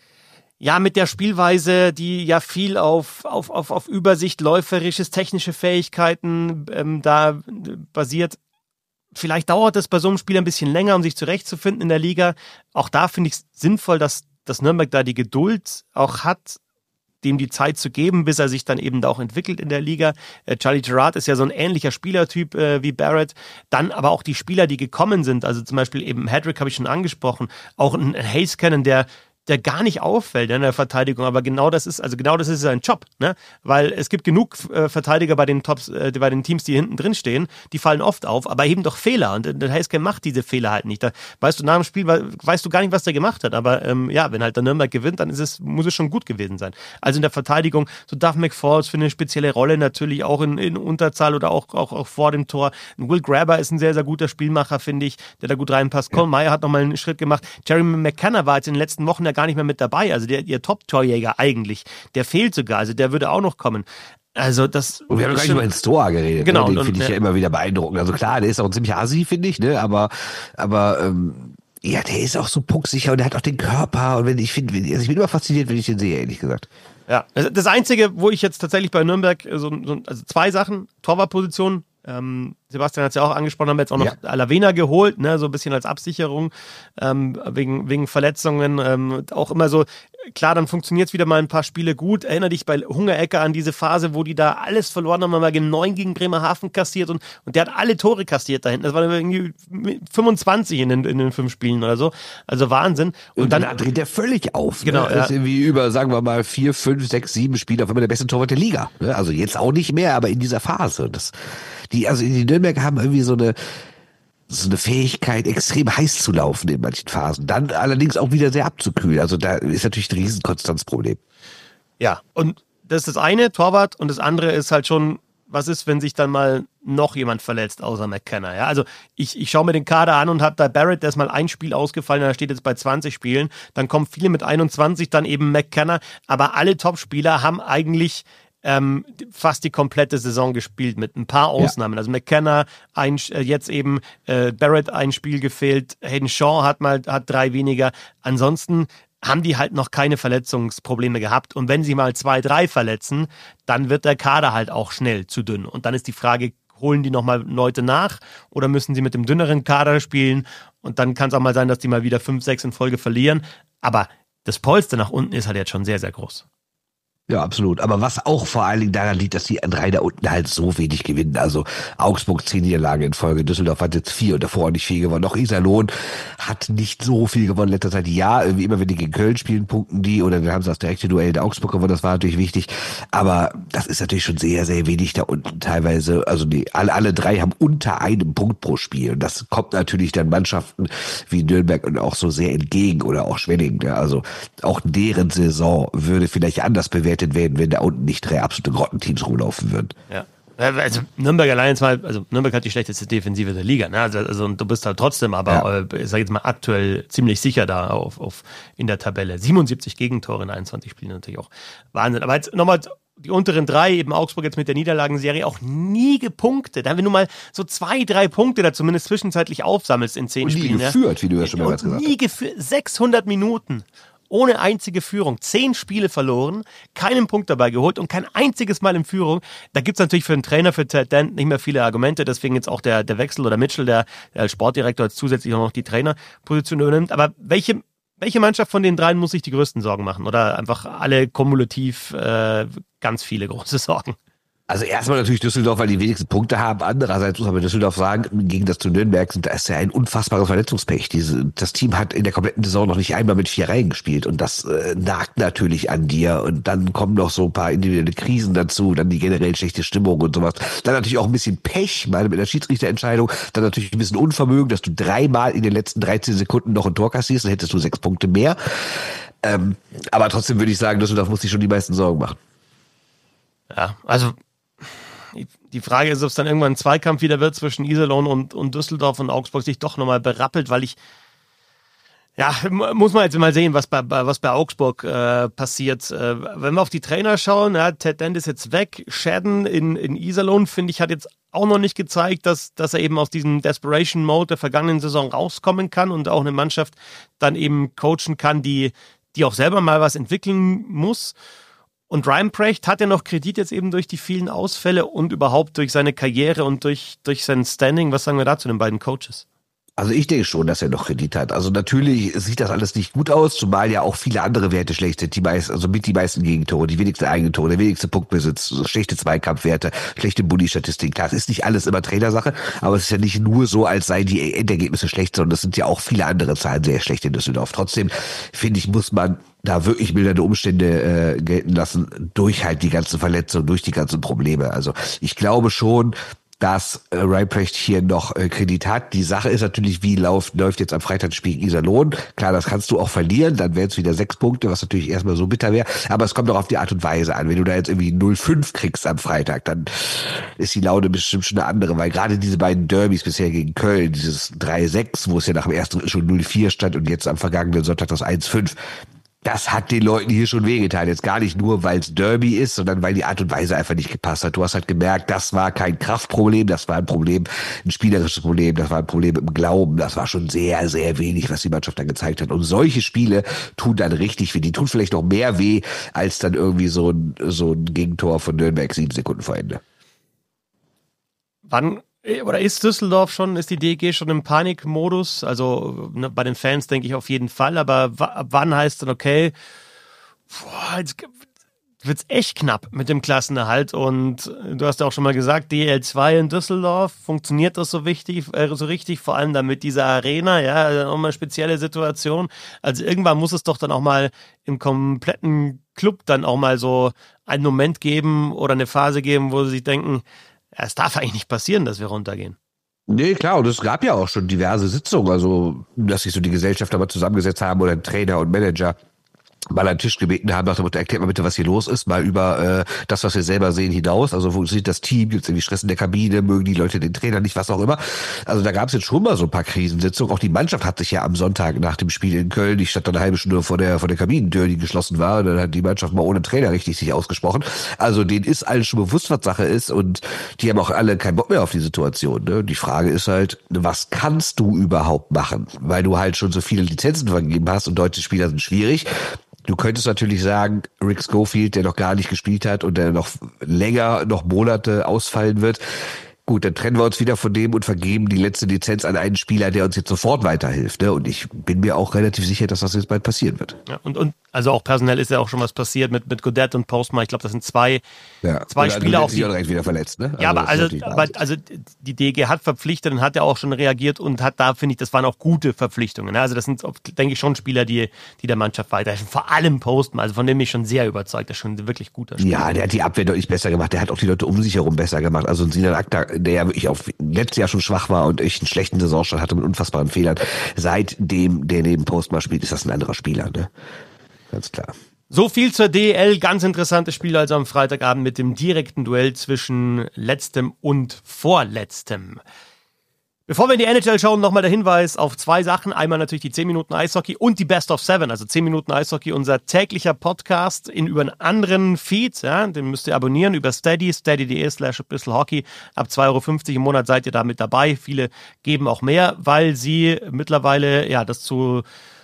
ja, mit der Spielweise, die ja viel auf, auf, auf, auf Übersicht, läuferisches, technische Fähigkeiten ähm, da basiert. Vielleicht dauert es bei so einem Spiel ein bisschen länger, um sich zurechtzufinden in der Liga. Auch da finde ich es sinnvoll, dass, dass Nürnberg da die Geduld auch hat, dem die Zeit zu geben, bis er sich dann eben da auch entwickelt in der Liga. Äh, Charlie Gerrard ist ja so ein ähnlicher Spielertyp äh, wie Barrett. Dann aber auch die Spieler, die gekommen sind, also zum Beispiel eben Hedrick habe ich schon angesprochen, auch ein Heiskanen, der der gar nicht auffällt in der Verteidigung, aber genau das ist, also genau das ist sein Job, ne? Weil es gibt genug äh, Verteidiger bei den Tops, äh, bei den Teams, die hinten drin stehen, die fallen oft auf, aber eben doch Fehler und der Heiskanen macht diese Fehler halt nicht. Da weißt du nach dem Spiel, weißt du gar nicht, was der gemacht hat, aber ähm, ja, wenn halt der Nürnberg gewinnt, dann ist es, muss es schon gut gewesen sein. Also in der Verteidigung, so Duff McFalls für eine spezielle Rolle, natürlich auch in, in Unterzahl oder auch, auch, auch vor dem Tor. Will Grabber ist ein sehr, sehr guter Spielmacher, finde ich, der da gut reinpasst. Ja. Colin Meyer hat nochmal einen Schritt gemacht. Jeremy McKenna war jetzt in den letzten Wochen ja gar nicht mehr mit dabei, also der, ihr Top-Torjäger eigentlich, der fehlt sogar, also der würde auch noch kommen. Also das. Und wir haben gar nicht über den Stoa geredet. Genau. Ne? Den finde ich ja. ja immer wieder beeindruckend. Also klar, der ist auch ein ziemlich assi, finde ich, ne? Aber, aber ähm, ja, der ist auch so punksicher und der hat auch den Körper. Und wenn ich finde, also ich bin immer fasziniert, wenn ich den sehe, ehrlich gesagt. Ja, das Einzige, wo ich jetzt tatsächlich bei Nürnberg so, so also zwei Sachen, Torwartposition. Ähm, Sebastian hat es ja auch angesprochen, haben wir jetzt auch noch ja. Alavena geholt, ne, so ein bisschen als Absicherung, ähm, wegen, wegen Verletzungen, ähm, auch immer so, klar, dann funktioniert es wieder mal ein paar Spiele gut. Erinner dich bei Hungerecker an diese Phase, wo die da alles verloren haben, haben wir neun gegen Bremerhaven kassiert und, und der hat alle Tore kassiert da hinten. Das waren irgendwie fünfundzwanzig in den, in den fünf Spielen oder so. Also Wahnsinn. Und, und dann, dann dreht der völlig auf. Genau. Ne? Das ist irgendwie über, sagen wir mal, vier, fünf, sechs, sieben Spiele auf einmal der beste Torwart der Liga. Ne? Also jetzt auch nicht mehr, aber in dieser Phase. Das, die, also die Nürnberg haben irgendwie so eine, so eine Fähigkeit, extrem heiß zu laufen in manchen Phasen. Dann allerdings auch wieder sehr abzukühlen. Also da ist natürlich ein Riesenkonstanzproblem. Ja, und das ist das eine, Torwart, und das andere ist halt schon, was ist, wenn sich dann mal noch jemand verletzt, außer McKenna. Ja, also ich, ich schaue mir den Kader an und habe da Barrett, der ist mal ein Spiel ausgefallen, der steht jetzt bei zwanzig Spielen. Dann kommen viele mit einundzwanzig, dann eben McKenna. Aber alle Topspieler haben eigentlich Ähm, fast die komplette Saison gespielt, mit ein paar Ausnahmen. Ja. Also McKenna, ein, äh, jetzt eben äh, Barrett ein Spiel gefehlt, Hayden Shaw hat mal hat drei weniger. Ansonsten haben die halt noch keine Verletzungsprobleme gehabt. Und wenn sie mal zwei, drei verletzen, dann wird der Kader halt auch schnell zu dünn. Und dann ist die Frage, holen die nochmal Leute nach oder müssen sie mit dem dünneren Kader spielen? Und dann kann es auch mal sein, dass die mal wieder fünf, sechs in Folge verlieren. Aber das Polster nach unten ist halt jetzt schon sehr, sehr groß. Ja, absolut. Aber was auch vor allen Dingen daran liegt, dass die drei da unten halt so wenig gewinnen. Also Augsburg zehn Niederlagen in Folge, Düsseldorf hat jetzt vier und davor auch nicht viel gewonnen. Auch Iserlohn hat nicht so viel gewonnen in letzter Zeit. Ja, irgendwie immer wenn die gegen Köln spielen, punkten die oder dann haben sie das direkte Duell in Augsburg gewonnen, das war natürlich wichtig. Aber das ist natürlich schon sehr, sehr wenig da unten teilweise. Also die, alle, alle drei haben unter einem Punkt pro Spiel. Und das kommt natürlich dann Mannschaften wie Nürnberg und auch so sehr entgegen oder auch Schwenningen. Also auch deren Saison würde vielleicht anders bewertet werden, wenn da unten nicht drei absolute Grottenteams rumlaufen würden. Ja. Also Nürnberg allein jetzt mal, also Nürnberg hat die schlechteste Defensive der Liga, ne? Also, also du bist halt trotzdem, aber ja. äh, ich sag jetzt mal aktuell ziemlich sicher da auf, auf in der Tabelle. siebenundsiebzig Gegentore in einundzwanzig Spielen, natürlich auch Wahnsinn. Aber jetzt nochmal die unteren drei, eben Augsburg jetzt mit der Niederlagenserie auch nie gepunktet. Wenn du mal so zwei, drei Punkte da zumindest zwischenzeitlich aufsammelst in zehn und nie Spielen. Nie geführt, ja? Wie du ja schon mal gesagt hast. Nie geführt, sechshundert Minuten. Ohne einzige Führung, zehn Spiele verloren, keinen Punkt dabei geholt und kein einziges Mal in Führung. Da gibt es natürlich für einen Trainer, für Ted Dent nicht mehr viele Argumente, deswegen jetzt auch der, der Wechsel oder Mitchell, der, der als Sportdirektor jetzt zusätzlich auch noch die Trainerposition übernimmt. Aber welche, welche Mannschaft von den dreien muss sich die größten Sorgen machen? Oder einfach alle kumulativ äh, ganz viele große Sorgen? Also erstmal natürlich Düsseldorf, weil die wenigsten Punkte haben. Andererseits muss man Düsseldorf sagen, gegen das zu Nürnberg sind, da ist ja ein unfassbares Verletzungspech. Diese, das Team hat in der kompletten Saison noch nicht einmal mit vier Reihen gespielt und das äh, nagt natürlich an dir. Und dann kommen noch so ein paar individuelle Krisen dazu, dann die generell schlechte Stimmung und sowas. Dann natürlich auch ein bisschen Pech, meine mit der Schiedsrichterentscheidung. Dann natürlich ein bisschen Unvermögen, dass du dreimal in den letzten dreizehn Sekunden noch ein Tor kassierst, dann hättest du sechs Punkte mehr. Ähm, aber trotzdem würde ich sagen, Düsseldorf muss sich schon die meisten Sorgen machen. Ja, also die Frage ist, ob es dann irgendwann ein Zweikampf wieder wird zwischen Iserlohn und, und Düsseldorf und Augsburg sich doch nochmal berappelt, weil ich Ja, muss man jetzt mal sehen, was bei, was bei Augsburg äh, passiert. Äh, wenn wir auf die Trainer schauen, ja, Ted Dent ist jetzt weg. Shadden in, in Iserlohn, finde ich, hat jetzt auch noch nicht gezeigt, dass, dass er eben aus diesem Desperation-Mode der vergangenen Saison rauskommen kann und auch eine Mannschaft dann eben coachen kann, die, die auch selber mal was entwickeln muss. Und Ryan Precht hat ja noch Kredit jetzt eben durch die vielen Ausfälle und überhaupt durch seine Karriere und durch, durch sein Standing. Was sagen wir da zu den beiden Coaches? Also ich denke schon, dass er noch Kredit hat. Also natürlich sieht das alles nicht gut aus, zumal ja auch viele andere Werte schlecht sind. Die meisten, also mit die meisten Gegentore, die wenigsten Eigentore, der wenigste Punktbesitz, schlechte Zweikampfwerte, schlechte Bully-Statistik. Klar, es ist nicht alles immer Trainersache, aber es ist ja nicht nur so, als seien die Endergebnisse schlecht, sondern es sind ja auch viele andere Zahlen sehr schlecht in Düsseldorf. Trotzdem, finde ich, muss man da wirklich mildernde Umstände äh, gelten lassen, durch halt die ganzen Verletzungen, durch die ganzen Probleme. Also ich glaube schon, dass äh, Ryan Precht hier noch äh, Kredit hat. Die Sache ist natürlich, wie läuft, läuft jetzt am Freitag das Spiel gegen Iserlohn. Klar, das kannst du auch verlieren, dann wären es wieder sechs Punkte, was natürlich erstmal so bitter wäre. Aber es kommt auch auf die Art und Weise an. Wenn du da jetzt irgendwie null fünf kriegst am Freitag, dann ist die Laune bestimmt schon eine andere, weil gerade diese beiden Derbys bisher gegen Köln, dieses drei sechs, wo es ja nach dem ersten schon null vier stand und jetzt am vergangenen Sonntag das eins fünf, das hat den Leuten hier schon wehgetan. Jetzt gar nicht nur, weil es Derby ist, sondern weil die Art und Weise einfach nicht gepasst hat. Du hast halt gemerkt, das war kein Kraftproblem, das war ein Problem, ein spielerisches Problem, das war ein Problem im Glauben. Das war schon sehr, sehr wenig, was die Mannschaft dann gezeigt hat. Und solche Spiele tun dann richtig weh. Die tun vielleicht noch mehr weh, als dann irgendwie so ein, so ein Gegentor von Nürnberg sieben Sekunden vor Ende. Wann Oder ist Düsseldorf schon, ist die D E G schon im Panikmodus? Also ne, bei den Fans denke ich auf jeden Fall, aber w- wann heißt dann, okay, boah, jetzt wird's echt knapp mit dem Klassenerhalt und du hast ja auch schon mal gesagt, D L zwei in Düsseldorf, funktioniert das so wichtig, äh, so richtig, vor allem dann mit dieser Arena, ja, auch mal eine spezielle Situation. Also irgendwann muss es doch dann auch mal im kompletten Club dann auch mal so einen Moment geben oder eine Phase geben, wo sie sich denken, es darf eigentlich nicht passieren, dass wir runtergehen. Nee, klar, und es gab ja auch schon diverse Sitzungen, also dass sich so die Gesellschafter mal zusammengesetzt haben oder Trainer und Manager mal an den Tisch gebeten haben, nach dem Motto, erklärt mal bitte, was hier los ist, mal über äh, das, was wir selber sehen, hinaus. Also wo sieht das Team, gibt es irgendwie Stress in der Kabine, mögen die Leute den Trainer nicht, was auch immer. Also da gab es jetzt schon mal so ein paar Krisensitzungen. Auch die Mannschaft hat sich ja am Sonntag nach dem Spiel in Köln, ich stand dann eine halbe Stunde vor der vor der Kabinentür, die geschlossen war, und dann hat die Mannschaft mal ohne Trainer richtig sich ausgesprochen. Also denen ist allen schon bewusst, was Sache ist, und die haben auch alle keinen Bock mehr auf die Situation. Ne? Die Frage ist halt, was kannst du überhaupt machen? Weil du halt schon so viele Lizenzen vergeben hast und deutsche Spieler sind schwierig. Du könntest natürlich sagen, Rick Schofield, der noch gar nicht gespielt hat und der noch länger, noch Monate ausfallen wird, gut, dann trennen wir uns wieder von dem und vergeben die letzte Lizenz an einen Spieler, der uns jetzt sofort weiterhilft. Ne? Und ich bin mir auch relativ sicher, dass das jetzt bald passieren wird. Ja, und, und also auch personell ist ja auch schon was passiert mit, mit Godet und Postma. Ich glaube, das sind zwei, ja. zwei Spieler auch die auch direkt wieder verletzt. Ne? Ja, also aber also, aber also die D E G hat verpflichtet und hat ja auch schon reagiert und hat da, finde ich, das waren auch gute Verpflichtungen. Ne? Also das sind, denke ich, schon Spieler, die, die der Mannschaft weiterhelfen. Vor allem Postma, also von dem bin ich schon sehr überzeugt. Das ist schon ein wirklich guter Spieler. Ja, der hat die Abwehr deutlich besser gemacht. Der hat auch die Leute um sich herum besser gemacht. Also ein Sinan Akta, der ja wirklich auf letztes Jahr schon schwach war und echt einen schlechten Saisonstart hatte mit unfassbaren Fehlern. Seitdem der neben Postma spielt, ist das ein anderer Spieler, ne? Ganz klar. So viel zur D E L. Ganz interessantes Spiel also am Freitagabend mit dem direkten Duell zwischen letztem und vorletztem. Bevor wir in die N H L schauen, nochmal der Hinweis auf zwei Sachen. Einmal natürlich die zehn Minuten Eishockey und die Best of Seven, also zehn Minuten Eishockey, unser täglicher Podcast in über einen anderen Feed. Ja, den müsst ihr abonnieren über Steady, steady.de slash bisselhockey. Ab zwei Euro fünfzig im Monat seid ihr da mit dabei. Viele geben auch mehr, weil sie mittlerweile ja das zu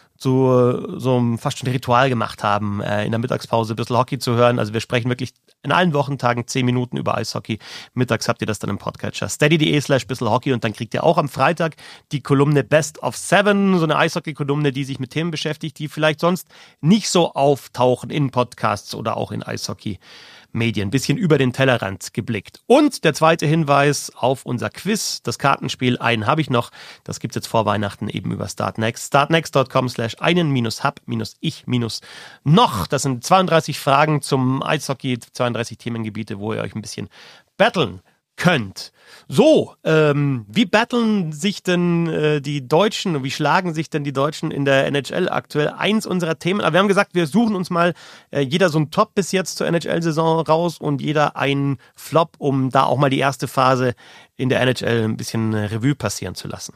zu so einem fast schon Ritual gemacht haben, äh, in der Mittagspause ein bisschen Hockey zu hören. Also wir sprechen wirklich in allen Wochentagen zehn Minuten über Eishockey. Mittags habt ihr das dann im Podcatcher. Steady.de slash bisselhockey und dann kriegt ihr auch am Freitag die Kolumne Best of Seven, so eine Eishockey-Kolumne, die sich mit Themen beschäftigt, die vielleicht sonst nicht so auftauchen in Podcasts oder auch in Eishockey. Medien, ein bisschen über den Tellerrand geblickt. Und der zweite Hinweis auf unser Quiz, das Kartenspiel, einen habe ich noch, das gibt's jetzt vor Weihnachten eben über Startnext, startnext.com slash einen minus hab minus ich minus noch. Das sind zweiunddreißig Fragen zum Eishockey, zweiunddreißig Themengebiete, wo ihr euch ein bisschen battlen könnt. So, ähm, wie battlen sich denn äh, die Deutschen, wie schlagen sich denn die Deutschen in der N H L aktuell? Eins unserer Themen, aber wir haben gesagt, wir suchen uns mal äh, jeder so einen Top bis jetzt zur N H L-Saison raus und jeder einen Flop, um da auch mal die erste Phase in der N H L ein bisschen Revue passieren zu lassen.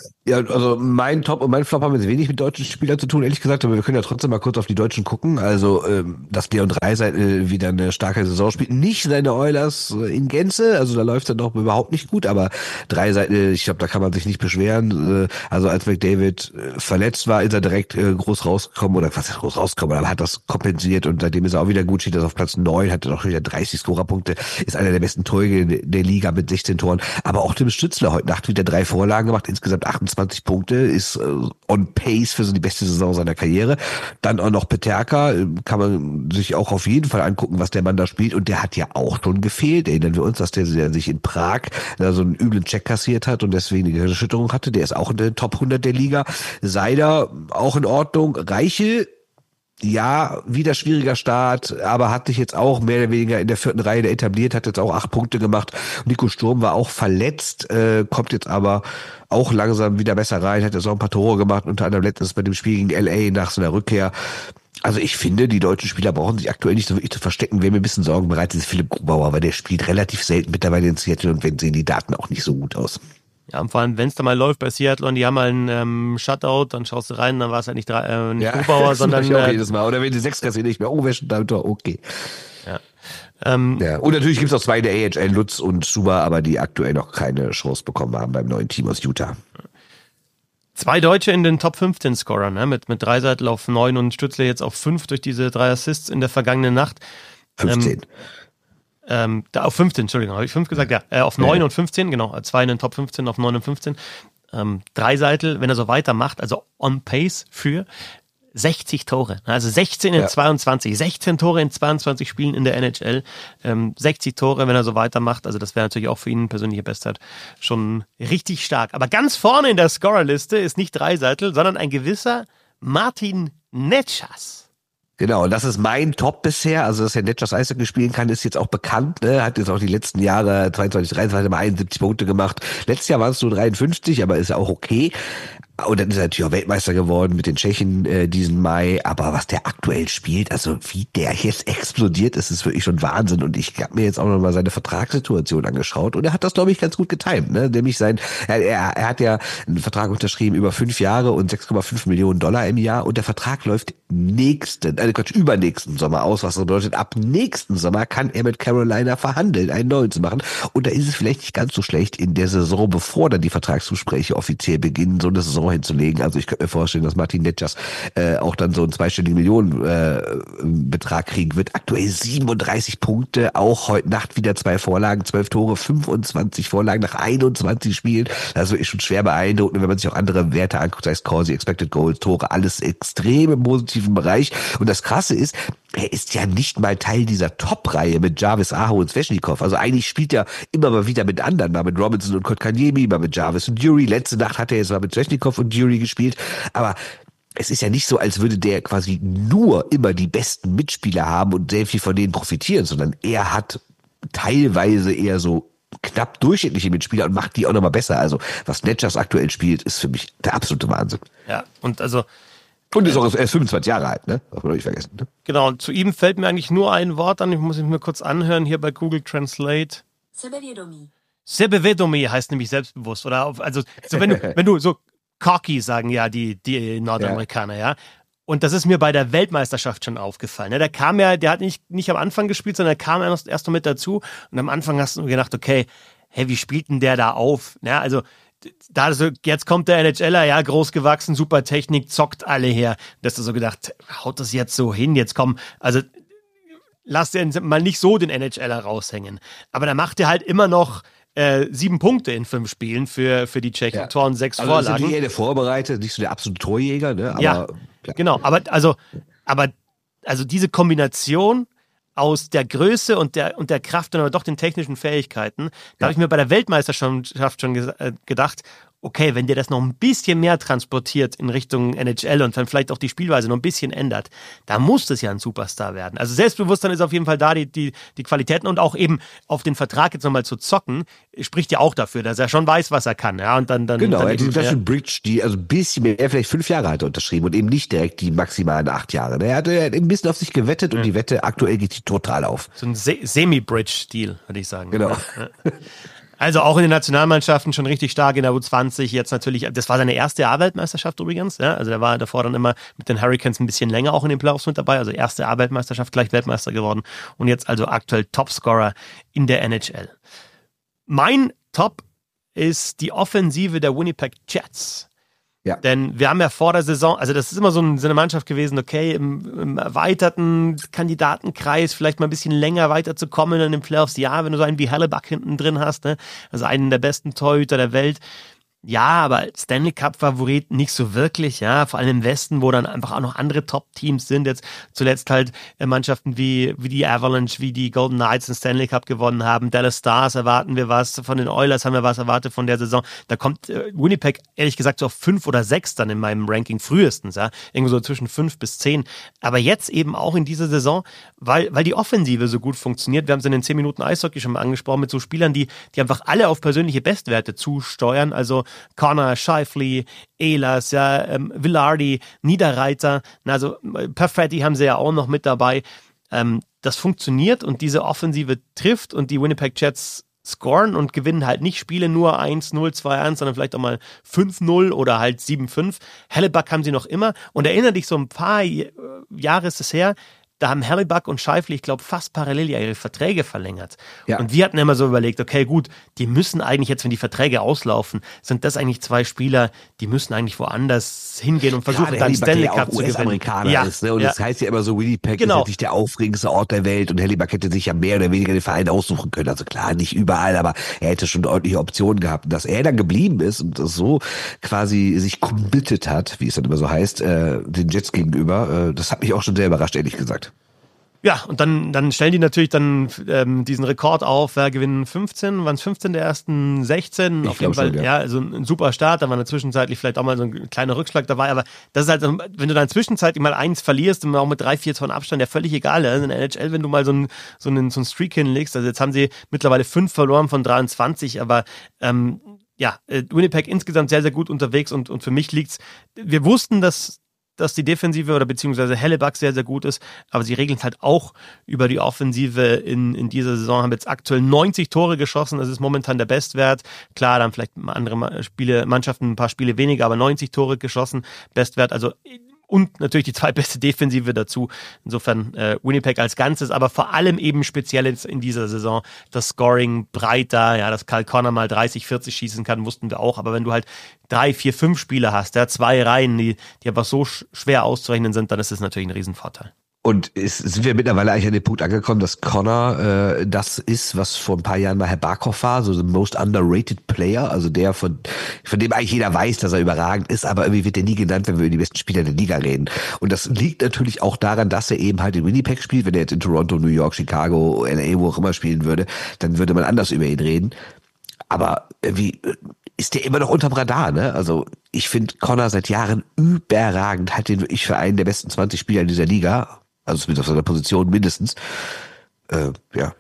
Ja, also mein Top und mein Flop haben jetzt wenig mit deutschen Spielern zu tun, ehrlich gesagt, aber wir können ja trotzdem mal kurz auf die Deutschen gucken. Also, ähm, dass Leon Draisaitl wieder eine starke Saison spielt. Nicht seine Oilers in Gänze, also da läuft er noch überhaupt nicht gut, aber Draisaitl, ich glaube, da kann man sich nicht beschweren. Also als McDavid verletzt war, ist er direkt groß rausgekommen, oder was ist groß rausgekommen, aber hat das kompensiert und seitdem ist er auch wieder gut, steht er auf Platz neun, hat er noch wieder dreißig Scorerpunkte, ist einer der besten Torjäger der Liga mit sechzehn Toren. Aber auch Tim Stützle heute Nacht wieder drei Vorlagen gemacht, insgesamt achtundzwanzig Punkte, ist äh, on pace für so die beste Saison seiner Karriere. Dann auch noch Peterka, äh, kann man sich auch auf jeden Fall angucken, was der Mann da spielt. Und der hat ja auch schon gefehlt. Erinnern wir uns, dass der, der sich in Prag da so einen üblen Check kassiert hat und deswegen eine Erschütterung hatte. Der ist auch in der Top hundert der Liga. Seider auch in Ordnung. Reiche, ja, wieder schwieriger Start, aber hat sich jetzt auch mehr oder weniger in der vierten Reihe etabliert, hat jetzt auch acht Punkte gemacht. Nico Sturm war auch verletzt, äh, kommt jetzt aber auch langsam wieder besser rein, hat jetzt auch ein paar Tore gemacht, unter anderem letztens bei dem Spiel gegen L A nach seiner Rückkehr. Also ich finde, die deutschen Spieler brauchen sich aktuell nicht so wirklich zu verstecken. Wer mir ein bisschen Sorgen bereitet, ist Philipp Grubauer, weil der spielt relativ selten mittlerweile in Seattle und wenn sehen die Daten auch nicht so gut aus. Ja, und vor allem, wenn es da mal läuft bei Seattle und die haben mal einen ähm, Shutout, dann schaust du rein, dann war es halt nicht, äh, nicht ja, Grubauer, sondern... Ich auch äh, jedes Mal. Oder wenn die sechs kassieren nicht mehr, oh, wer steht da im Tor? Okay. Ja. Ähm, ja. Und natürlich gibt es auch zwei in der A H L, Lutz und Suba, aber die aktuell noch keine Chance bekommen haben beim neuen Team aus Utah. Zwei Deutsche in den Top fünfzehn Scorern, ne? mit, mit Draisaitl auf neun und Stützle jetzt auf fünf durch diese drei Assists in der vergangenen Nacht. fünfzehn. Ähm, Ähm, da auf fünfzehn, Entschuldigung, habe ich fünf gesagt? Ja, äh, auf neun ja. und fünfzehn, genau. Zwei in den Top fünfzehn auf neun und fünfzehn. Ähm, Draisaitl, wenn er so weitermacht, also on pace für sechzig Tore. Also sechzehn in ja. zweiundzwanzig. sechzehn Tore in zweiundzwanzig Spielen in der N H L. Ähm, sechzig Tore, wenn er so weitermacht. Also das wäre natürlich auch für ihn persönliche Bestzeit schon richtig stark. Aber ganz vorne in der Scorerliste ist nicht Draisaitl, sondern ein gewisser Martin Necas. Genau, und das ist mein Top bisher. Also, dass er Necas Eishockey spielen kann, ist jetzt auch bekannt. Ne? Hat jetzt auch die letzten Jahre, zweiundzwanzig, dreiundzwanzig, mal einundsiebzig Punkte gemacht. Letztes Jahr waren es nur dreiundfünfzig, aber ist ja auch okay. Und dann ist er natürlich auch Weltmeister geworden mit den Tschechen äh, diesen Mai. Aber was der aktuell spielt, also wie der jetzt explodiert, ist ist wirklich schon Wahnsinn. Und ich habe mir jetzt auch noch mal seine Vertragssituation angeschaut. Und er hat das, glaube ich, ganz gut getimt. Ne? Nämlich sein, er, er hat ja einen Vertrag unterschrieben über fünf Jahre und sechs Komma fünf Millionen Dollar im Jahr. Und der Vertrag läuft nächsten, also Quatsch, übernächsten Sommer aus. Was das bedeutet, ab nächsten Sommer kann er mit Carolina verhandeln, einen neuen zu machen. Und da ist es vielleicht nicht ganz so schlecht, in der Saison, bevor dann die Vertragsgespräche offiziell beginnen, so eine Saison hinzulegen. Also ich könnte mir vorstellen, dass Martin Necas äh, auch dann so einen zweistelligen Millionen äh, Betrag kriegen wird. Aktuell siebenunddreißig Punkte, auch heute Nacht wieder zwei Vorlagen, zwölf Tore, fünfundzwanzig Vorlagen nach einundzwanzig Spielen. Das ist schon schwer beeindruckend, wenn man sich auch andere Werte anguckt, sei es Corsi, Expected Goals, Tore, alles extrem im positiven Bereich. Und das Krasse ist, er ist ja nicht mal Teil dieser Top-Reihe mit Jarvis, Aho und Svechnikov. Also eigentlich spielt er immer mal wieder mit anderen, mal mit Robinson und Kotkaniemi, mal mit Jarvis und Drury. Letzte Nacht hat er jetzt mal mit Svechnikov und Drury gespielt. Aber es ist ja nicht so, als würde der quasi nur immer die besten Mitspieler haben und sehr viel von denen profitieren, sondern er hat teilweise eher so knapp durchschnittliche Mitspieler und macht die auch nochmal besser. Also was Necas aktuell spielt, ist für mich der absolute Wahnsinn. Ja, und also Und ist auch erst fünfundzwanzig Jahre alt, ne? Darf man doch nicht vergessen, ne? Genau, und zu ihm fällt mir eigentlich nur ein Wort an, ich muss ihn mir kurz anhören, hier bei Google Translate. Sebevědomí. Sebevědomí heißt nämlich selbstbewusst, oder, auf, also, so wenn du, wenn du so cocky sagen ja die, die Nordamerikaner, ja. ja. Und das ist mir bei der Weltmeisterschaft schon aufgefallen. Ne? Der kam ja, der hat nicht, nicht am Anfang gespielt, sondern der kam erst, erst noch mit dazu. Und am Anfang hast du gedacht, okay, hey, wie spielt denn der da auf? Ja, also, da so, jetzt kommt der NHLer, ja, groß gewachsen, super Technik, zockt alle her. Da hast du so gedacht, haut das jetzt so hin, jetzt komm, also lass den mal nicht so den NHLer raushängen. Aber da macht er halt immer noch äh, sieben Punkte in fünf Spielen für, für die Tschechen, ja. Tor und sechs also Vorlagen. Also nicht eher der Vorbereitet, nicht so der absolute Torjäger, ne? Aber, ja, ja, genau, aber also, aber also diese Kombination aus der Größe und der und der Kraft und aber doch den technischen Fähigkeiten, da ja. habe ich mir bei der Weltmeisterschaft schon ge- gedacht, okay, wenn der das noch ein bisschen mehr transportiert in Richtung N H L und dann vielleicht auch die Spielweise noch ein bisschen ändert, da muss das ja ein Superstar werden. Also Selbstbewusstsein ist auf jeden Fall da, die, die, die Qualitäten und auch eben auf den Vertrag jetzt nochmal zu zocken, spricht ja auch dafür, dass er schon weiß, was er kann. Ja, und dann, dann, genau, dann er hat eben, die Flasche ja. Bridge, die also ein bisschen mehr, er vielleicht fünf Jahre hat er unterschrieben und eben nicht direkt die maximalen acht Jahre. Er hat, er hat ein bisschen auf sich gewettet und ja. die Wette aktuell geht die total auf. So ein Se- Semi-Bridge-Deal, würde ich sagen. Genau. Ja. Also auch in den Nationalmannschaften schon richtig stark in der U zwanzig. Jetzt natürlich, das war seine erste A-Weltmeisterschaft übrigens. Ja? Also er war davor dann immer mit den Hurricanes ein bisschen länger auch in den Playoffs mit dabei. Also erste A-Weltmeisterschaft, gleich Weltmeister geworden. Und jetzt also aktuell Topscorer in der N H L. Mein Top ist die Offensive der Winnipeg Jets. Ja. Denn wir haben ja vor der Saison, also das ist immer so, ein, so eine Mannschaft gewesen, okay, im, im erweiterten Kandidatenkreis vielleicht mal ein bisschen länger weiterzukommen in den Playoffs. Ja, wenn du so einen wie Hellebuyck hinten drin hast, ne? Also einen der besten Torhüter der Welt. Ja, aber als Stanley Cup-Favorit nicht so wirklich, ja, vor allem im Westen, wo dann einfach auch noch andere Top-Teams sind, jetzt zuletzt halt Mannschaften wie wie die Avalanche, wie die Golden Knights den Stanley Cup gewonnen haben, Dallas Stars erwarten wir was, von den Oilers haben wir was erwartet von der Saison, da kommt äh, Winnipeg ehrlich gesagt so auf fünf oder sechs dann in meinem Ranking frühestens, ja, irgendwo so zwischen fünf bis zehn, aber jetzt eben auch in dieser Saison, weil weil die Offensive so gut funktioniert, wir haben es in den zehn Minuten Eishockey schon mal angesprochen, mit so Spielern, die die einfach alle auf persönliche Bestwerte zusteuern, also Connor, Scheifele, Ehlers, ja, ähm, Vilardi, Niederreiter, also Perfetti haben sie ja auch noch mit dabei. Ähm, das funktioniert und diese Offensive trifft und die Winnipeg Jets scoren und gewinnen halt nicht Spiele nur eins null, zwei eins, sondern vielleicht auch mal fünf null oder halt sieben fünf. Hellebuyck haben sie noch immer und erinnere dich, so ein paar Jahre ist es her, da haben Hellebuyck und Scheifele, ich glaube, fast parallel ja ihre Verträge verlängert. Ja. Und wir hatten immer so überlegt, okay, gut, die müssen eigentlich jetzt, wenn die Verträge auslaufen, sind das eigentlich zwei Spieler, die müssen eigentlich woanders hingehen und versuchen, dann Stanley Cup zu gewinnen. US-Amerikaner ja. ist, ne? Und ja. das heißt ja immer so, Winnipeg genau. ist jetzt nicht der aufregendste Ort der Welt und Hellebuyck hätte sich ja mehr oder weniger den Verein aussuchen können. Also klar, nicht überall, aber er hätte schon ordentliche Optionen gehabt. Und dass er dann geblieben ist und das so quasi sich committed hat, wie es dann immer so heißt, äh, den Jets gegenüber, äh, das hat mich auch schon sehr überrascht, ehrlich gesagt. Ja, und dann, dann stellen die natürlich dann ähm, diesen Rekord auf, wer gewinnen fünfzehn, waren es fünfzehn der ersten sechzehn, ich auf jeden Fall, schon, ja. ja, also ein super Start, da war zwischenzeitlich vielleicht auch mal so ein kleiner Rückschlag dabei, aber das ist halt, wenn du dann zwischenzeitlich mal eins verlierst und auch mit drei, vier Toren Abstand, ja völlig egal, in der N H L, wenn du mal so einen, so einen, so einen Streak hinlegst, also jetzt haben sie mittlerweile fünf verloren von dreiundzwanzig, aber ähm, ja, Winnipeg insgesamt sehr, sehr gut unterwegs und, und für mich liegt's, wir wussten, dass dass die Defensive oder beziehungsweise Hellebuyck sehr, sehr gut ist, aber sie regeln es halt auch über die Offensive in, in dieser Saison, haben jetzt aktuell neunzig Tore geschossen, das ist momentan der Bestwert, klar, dann vielleicht andere Spiele, Mannschaften ein paar Spiele weniger, aber neunzig Tore geschossen, Bestwert, also und natürlich die zweitbeste Defensive dazu. Insofern äh, Winnipeg als Ganzes, aber vor allem eben speziell in dieser Saison das Scoring breiter, ja, dass Kyle Connor mal dreißig, vierzig schießen kann, wussten wir auch, aber wenn du halt drei, vier, fünf Spieler hast, ja, zwei Reihen, die, die einfach so sch- schwer auszurechnen sind, dann ist das natürlich ein Riesenvorteil. Und es sind wir mittlerweile eigentlich an den Punkt angekommen, dass Connor äh, das ist, was vor ein paar Jahren mal Herr Barkov war, so the most underrated player, also der, von von dem eigentlich jeder weiß, dass er überragend ist, aber irgendwie wird er nie genannt, wenn wir über die besten Spieler der Liga reden. Und das liegt natürlich auch daran, dass er eben halt in Winnipeg spielt. Wenn er jetzt in Toronto, New York, Chicago, L A, wo auch immer spielen würde, dann würde man anders über ihn reden. Aber irgendwie ist der immer noch unterm Radar, ne? Also ich finde Connor seit Jahren überragend, halt den wirklich für einen der besten zwanzig Spieler in dieser Liga. Also zumindest auf seiner Position mindestens. Äh, ja.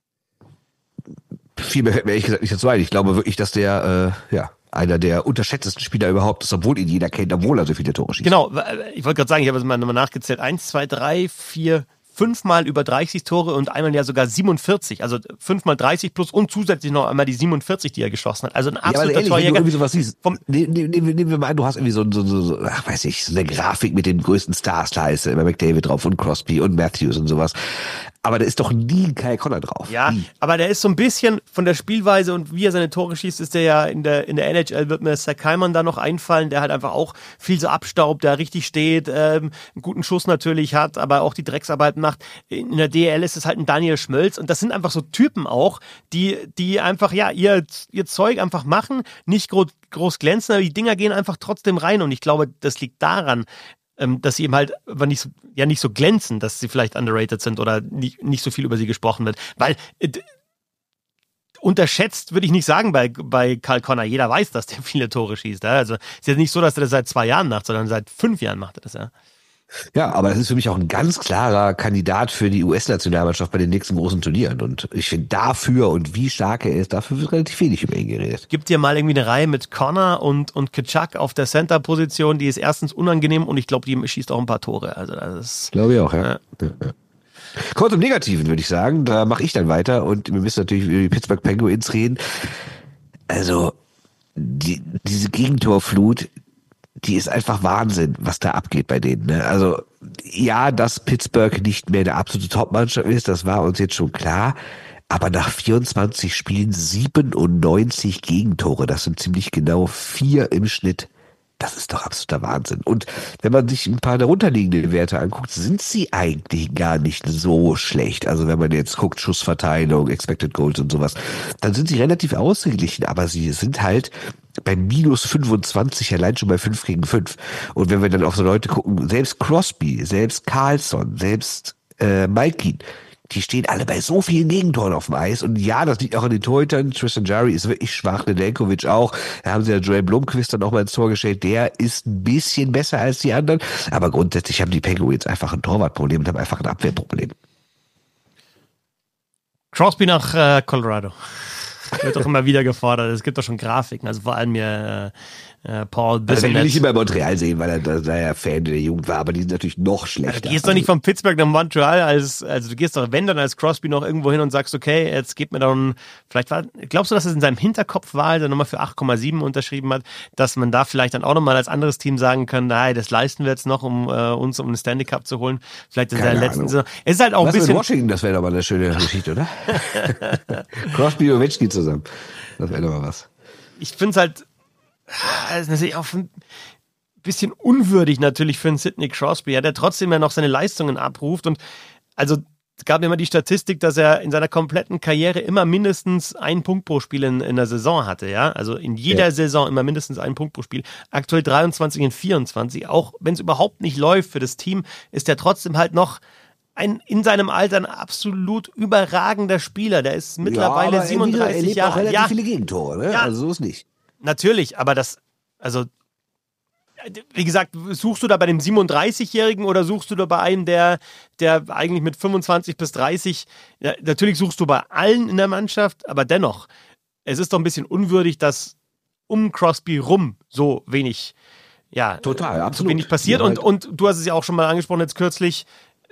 Viel mehr fällt mir ehrlich gesagt nicht dazu ein. Ich glaube wirklich, dass der, äh, ja, einer der unterschätztesten Spieler überhaupt ist, obwohl ihn jeder kennt, obwohl er so viele Tore schießt. Genau, ich wollte gerade sagen, ich habe es mal nochmal nachgezählt. Eins, zwei, drei, vier, fünfmal über dreißig Tore und einmal ja sogar siebenundvierzig. Also fünfmal dreißig plus und zusätzlich noch einmal die siebenundvierzig, die er geschossen hat. Also ein absoluter ja, Torjäger. Wenn du sowas siehst, vom nehmen, nehmen, nehmen wir mal an, du hast irgendwie so, so, so, so ach, weiß ich, so eine Grafik mit den größten Stars, da ist immer McDavid drauf und Crosby und Matthews und sowas. Aber da ist doch nie Kyle Connor drauf. Ja, nie. Aber der ist so ein bisschen von der Spielweise und wie er seine Tore schießt, ist der ja in der in der N H L, wird mir Zach Hyman da noch einfallen, der halt einfach auch viel so abstaubt, der richtig steht, ähm, einen guten Schuss natürlich hat, aber auch die Drecksarbeit macht. In der D L ist es halt ein Daniel Schmölz und das sind einfach so Typen auch, die die einfach, ja, ihr, ihr Zeug einfach machen, nicht groß, groß glänzen, aber die Dinger gehen einfach trotzdem rein und ich glaube, das liegt daran, dass sie eben halt aber nicht so, ja nicht so glänzen, dass sie vielleicht underrated sind oder nicht, nicht so viel über sie gesprochen wird. Weil äh, unterschätzt würde ich nicht sagen bei, bei Kyle Connor. Jeder weiß, dass der viele Tore schießt. Ja? Also es ist jetzt nicht so, dass er das seit zwei Jahren macht, sondern seit fünf Jahren macht er das, ja. Ja, aber das ist für mich auch ein ganz klarer Kandidat für die U S-Nationalmannschaft bei den nächsten großen Turnieren. Und ich finde dafür und wie stark er ist, dafür wird relativ wenig über ihn geredet. Gibt dir mal irgendwie eine Reihe mit Connor und, und Tkachuk auf der Center-Position, die ist erstens unangenehm und ich glaube, die schießt auch ein paar Tore. Also das ist, glaube ich auch, ja. ja. ja, ja. Kommt zum Negativen, würde ich sagen. Da mache ich dann weiter und wir müssen natürlich über die Pittsburgh Penguins reden. Also die, diese Gegentorflut, die ist einfach Wahnsinn, was da abgeht bei denen. Ne? Also ja, dass Pittsburgh nicht mehr der absolute Top-Mannschaft ist, das war uns jetzt schon klar. Aber nach vierundzwanzig Spielen siebenundneunzig Gegentore, das sind ziemlich genau vier im Schnitt. Das ist doch absoluter Wahnsinn. Und wenn man sich ein paar darunterliegende Werte anguckt, sind sie eigentlich gar nicht so schlecht. Also wenn man jetzt guckt, Schussverteilung, Expected Goals und sowas, dann sind sie relativ ausgeglichen. Aber sie sind halt bei minus fünfundzwanzig allein schon bei fünf gegen fünf. Und wenn wir dann auf so Leute gucken, selbst Crosby, selbst Carlson, selbst äh, Malkin, die stehen alle bei so vielen Gegentoren auf dem Eis. Und ja, das liegt auch an den Torhütern. Tristan Jarry ist wirklich schwach, Nedeljkovic auch. Da haben sie ja Joel Blomqvist dann auch mal ins Tor gestellt. Der ist ein bisschen besser als die anderen. Aber grundsätzlich haben die Penguins einfach ein Torwartproblem und haben einfach ein Abwehrproblem. Crosby nach äh, Colorado. Wird doch immer wieder gefordert. Es gibt doch schon Grafiken. Also vor allem mir äh, Paul Bissonnette. Also ich will nicht immer in Montreal sehen, weil er da, da ja Fan der Jugend war, aber die sind natürlich noch schlechter. Also du gehst doch nicht von Pittsburgh nach Montreal, als, also du gehst doch, wenn dann als Crosby noch irgendwo hin und sagst, okay, jetzt gib mir dann, vielleicht war, glaubst du, dass es in seinem Hinterkopf war, als er nochmal für acht Komma sieben unterschrieben hat, dass man da vielleicht dann auch nochmal als anderes Team sagen kann, nein, das leisten wir jetzt noch, um äh, uns um den Stanley Cup zu holen. Vielleicht in seiner letzten Saison. Es ist halt auch Was ein bisschen... mit Washington, das wäre doch mal eine schöne Geschichte, oder? Crosby und Ovechkin zusammen. Das wäre doch mal was. Ich finde es halt, das ist natürlich auch ein bisschen unwürdig natürlich für einen Sidney Crosby, ja, der trotzdem ja noch seine Leistungen abruft. Und also es gab immer die Statistik, dass er in seiner kompletten Karriere immer mindestens einen Punkt pro Spiel in, in der Saison hatte, ja. Also in jeder ja. Saison immer mindestens einen Punkt pro Spiel. Aktuell dreiundzwanzig in vierundzwanzig. Auch wenn es überhaupt nicht läuft für das Team, ist er trotzdem halt noch ein in seinem Alter ein absolut überragender Spieler. Der ist mittlerweile ja, siebenunddreißig Jahre alt. Er relativ ja. viele Gegentore, ne? Ja. Also so ist nicht. Natürlich, aber das, also wie gesagt, suchst du da bei dem siebenunddreißigjährigen oder suchst du da bei einem, der, der eigentlich mit fünfundzwanzig bis dreißig, ja, natürlich suchst du bei allen in der Mannschaft, aber dennoch, es ist doch ein bisschen unwürdig, dass um Crosby rum so wenig, ja, total, absolut. so wenig passiert. Ja, und, halt. und du hast es ja auch schon mal angesprochen jetzt kürzlich,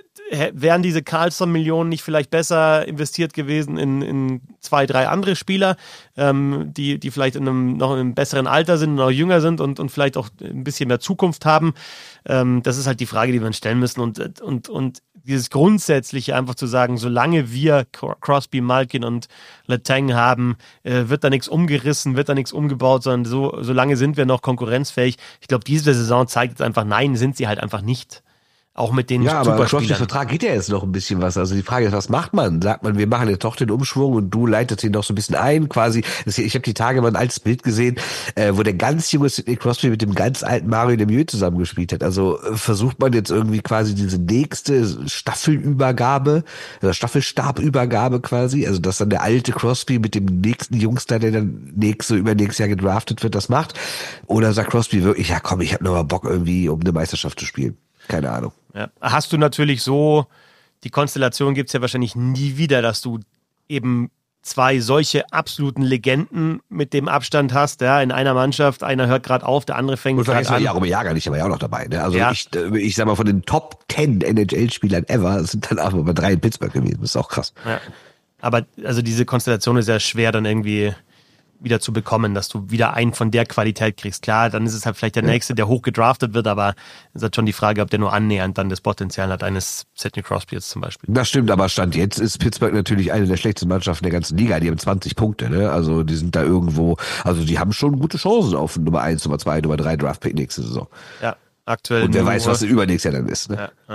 wären diese Carlson-Millionen nicht vielleicht besser investiert gewesen in, in zwei, drei andere Spieler, ähm, die, die vielleicht in einem, noch in einem besseren Alter sind, noch jünger sind und, und vielleicht auch ein bisschen mehr Zukunft haben. Ähm, das ist halt die Frage, die wir uns stellen müssen. Und, und, und dieses Grundsätzliche einfach zu sagen, solange wir Crosby, Malkin und Letang haben, äh, wird da nichts umgerissen, wird da nichts umgebaut, sondern so, solange sind wir noch konkurrenzfähig. Ich glaube, diese Saison zeigt jetzt einfach, nein, sind sie halt einfach nicht. Auch mit den ja, aber Superspielern. Vertrag geht ja jetzt noch ein bisschen was. Also die Frage ist, was macht man? Sagt man, wir machen jetzt doch den Umschwung und du leitest ihn noch so ein bisschen ein, quasi. Ich habe die Tage mal ein altes Bild gesehen, äh, wo der ganz junge Sidney Crosby mit dem ganz alten Mario Lemieux zusammengespielt hat. Also äh, versucht man jetzt irgendwie quasi diese nächste Staffelübergabe, oder Staffelstabübergabe quasi, also dass dann der alte Crosby mit dem nächsten Jungster, der dann nächste, übernächstes Jahr gedraftet wird, das macht. Oder sagt Crosby wirklich, ja komm, ich habe noch mal Bock irgendwie, um eine Meisterschaft zu spielen. Keine Ahnung. Ja. Hast du natürlich so, die Konstellation gibt es ja wahrscheinlich nie wieder, dass du eben zwei solche absoluten Legenden mit dem Abstand hast, ja, in einer Mannschaft, einer hört gerade auf, der andere fängt gerade an. Jaromir Jagr nicht, aber ja auch noch dabei. Ne? Also ja. ich, ich sag mal, von den Top zehn N H L-Spielern ever sind dann auch mal drei in Pittsburgh gewesen. Das ist auch krass. Ja. Aber also diese Konstellation ist ja schwer dann irgendwie wieder zu bekommen, dass du wieder einen von der Qualität kriegst. Klar, dann ist es halt vielleicht der ja. Nächste, der hoch gedraftet wird, aber es ist halt schon die Frage, ob der nur annähernd dann das Potenzial hat eines Sidney Crosby jetzt zum Beispiel. Das stimmt, aber Stand jetzt ist Pittsburgh natürlich eine der schlechtesten Mannschaften der ganzen Liga. Die haben zwanzig Punkte, ne? Also die sind da irgendwo, also die haben schon gute Chancen auf Nummer eins, Nummer zwei, Nummer drei Draftpick nächste Saison. Ja, aktuell. Und wer weiß, was übernächstes Jahr dann ist. Ne? Ja, ja.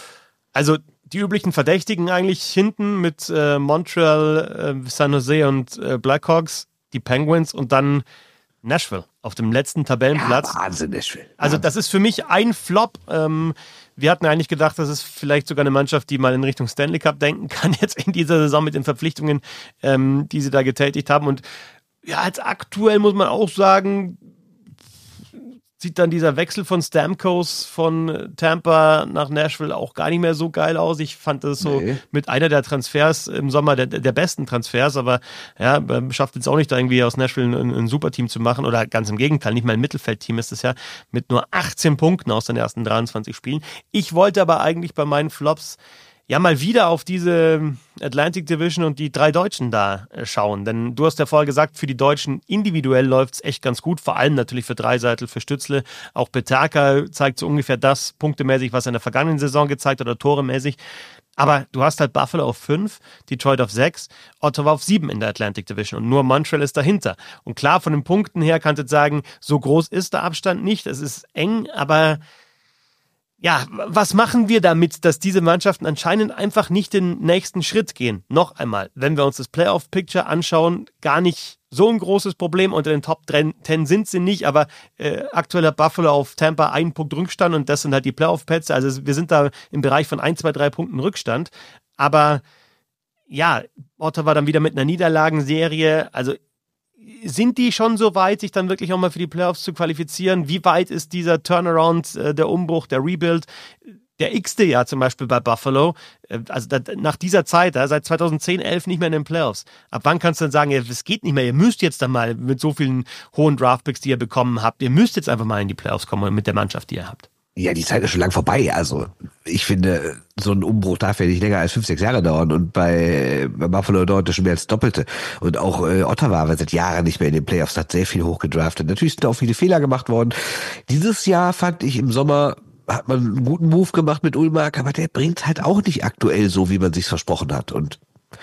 Also die üblichen Verdächtigen eigentlich hinten mit äh, Montreal, äh, San Jose und äh, Blackhawks, die Penguins und dann Nashville auf dem letzten Tabellenplatz. Ja, Wahnsinn, Nashville. Also das ist für mich ein Flop. Ähm, wir hatten eigentlich gedacht, das ist vielleicht sogar eine Mannschaft, die mal in Richtung Stanley Cup denken kann, jetzt in dieser Saison mit den Verpflichtungen, ähm, die sie da getätigt haben. Und ja, jetzt aktuell muss man auch sagen, sieht dann dieser Wechsel von Stamkos von Tampa nach Nashville auch gar nicht mehr so geil aus. Ich fand das so nee. mit einer der Transfers im Sommer der, der besten Transfers, aber ja, schafft jetzt auch nicht da irgendwie aus Nashville ein, ein Superteam zu machen oder ganz im Gegenteil, nicht mal ein Mittelfeldteam ist es ja, mit nur achtzehn Punkten aus den ersten dreiundzwanzig Spielen. Ich wollte aber eigentlich bei meinen Flops ja mal wieder auf diese Atlantic Division und die drei Deutschen da schauen. Denn du hast ja vorher gesagt, für die Deutschen individuell läuft es echt ganz gut, vor allem natürlich für Dreiseitel, für Stützle. Auch Peterka zeigt so ungefähr das punktemäßig, was er in der vergangenen Saison gezeigt hat oder toremäßig. Aber du hast halt Buffalo auf fünf, Detroit auf sechs, Ottawa auf sieben in der Atlantic Division und nur Montreal ist dahinter. Und klar, von den Punkten her kannst du sagen, so groß ist der Abstand nicht, es ist eng, aber ja, was machen wir damit, dass diese Mannschaften anscheinend einfach nicht den nächsten Schritt gehen? Noch einmal, wenn wir uns das Playoff-Picture anschauen, gar nicht so ein großes Problem. Unter den Top zehn sind sie nicht, aber äh, aktuell hat Buffalo auf Tampa einen Punkt Rückstand und das sind halt die Playoff-Plätze. Also wir sind da im Bereich von ein, zwei, drei Punkten Rückstand. Aber ja, Ottawa dann wieder mit einer Niederlagenserie. Also sind die schon so weit, sich dann wirklich auch mal für die Playoffs zu qualifizieren? Wie weit ist dieser Turnaround, äh, der Umbruch, der Rebuild? Der x-te Jahr zum Beispiel bei Buffalo, äh, also da, nach dieser Zeit, äh, seit zweitausendzehn, elf nicht mehr in den Playoffs. Ab wann kannst du dann sagen, ja, es geht nicht mehr, ihr müsst jetzt dann mal mit so vielen hohen Draftpicks, die ihr bekommen habt, ihr müsst jetzt einfach mal in die Playoffs kommen mit der Mannschaft, die ihr habt? Ja, die Zeit ist schon lang vorbei. Also ich finde, so ein Umbruch darf ja nicht länger als fünf, sechs Jahre dauern. Und bei, bei Buffalo dauert das schon mehr als Doppelte. Und auch äh, Ottawa war seit Jahren nicht mehr in den Playoffs, hat sehr viel hochgedraftet. Natürlich sind auch viele Fehler gemacht worden. Dieses Jahr fand ich im Sommer, hat man einen guten Move gemacht mit Ullmark, aber der bringt halt auch nicht aktuell so, wie man sich's versprochen hat. Und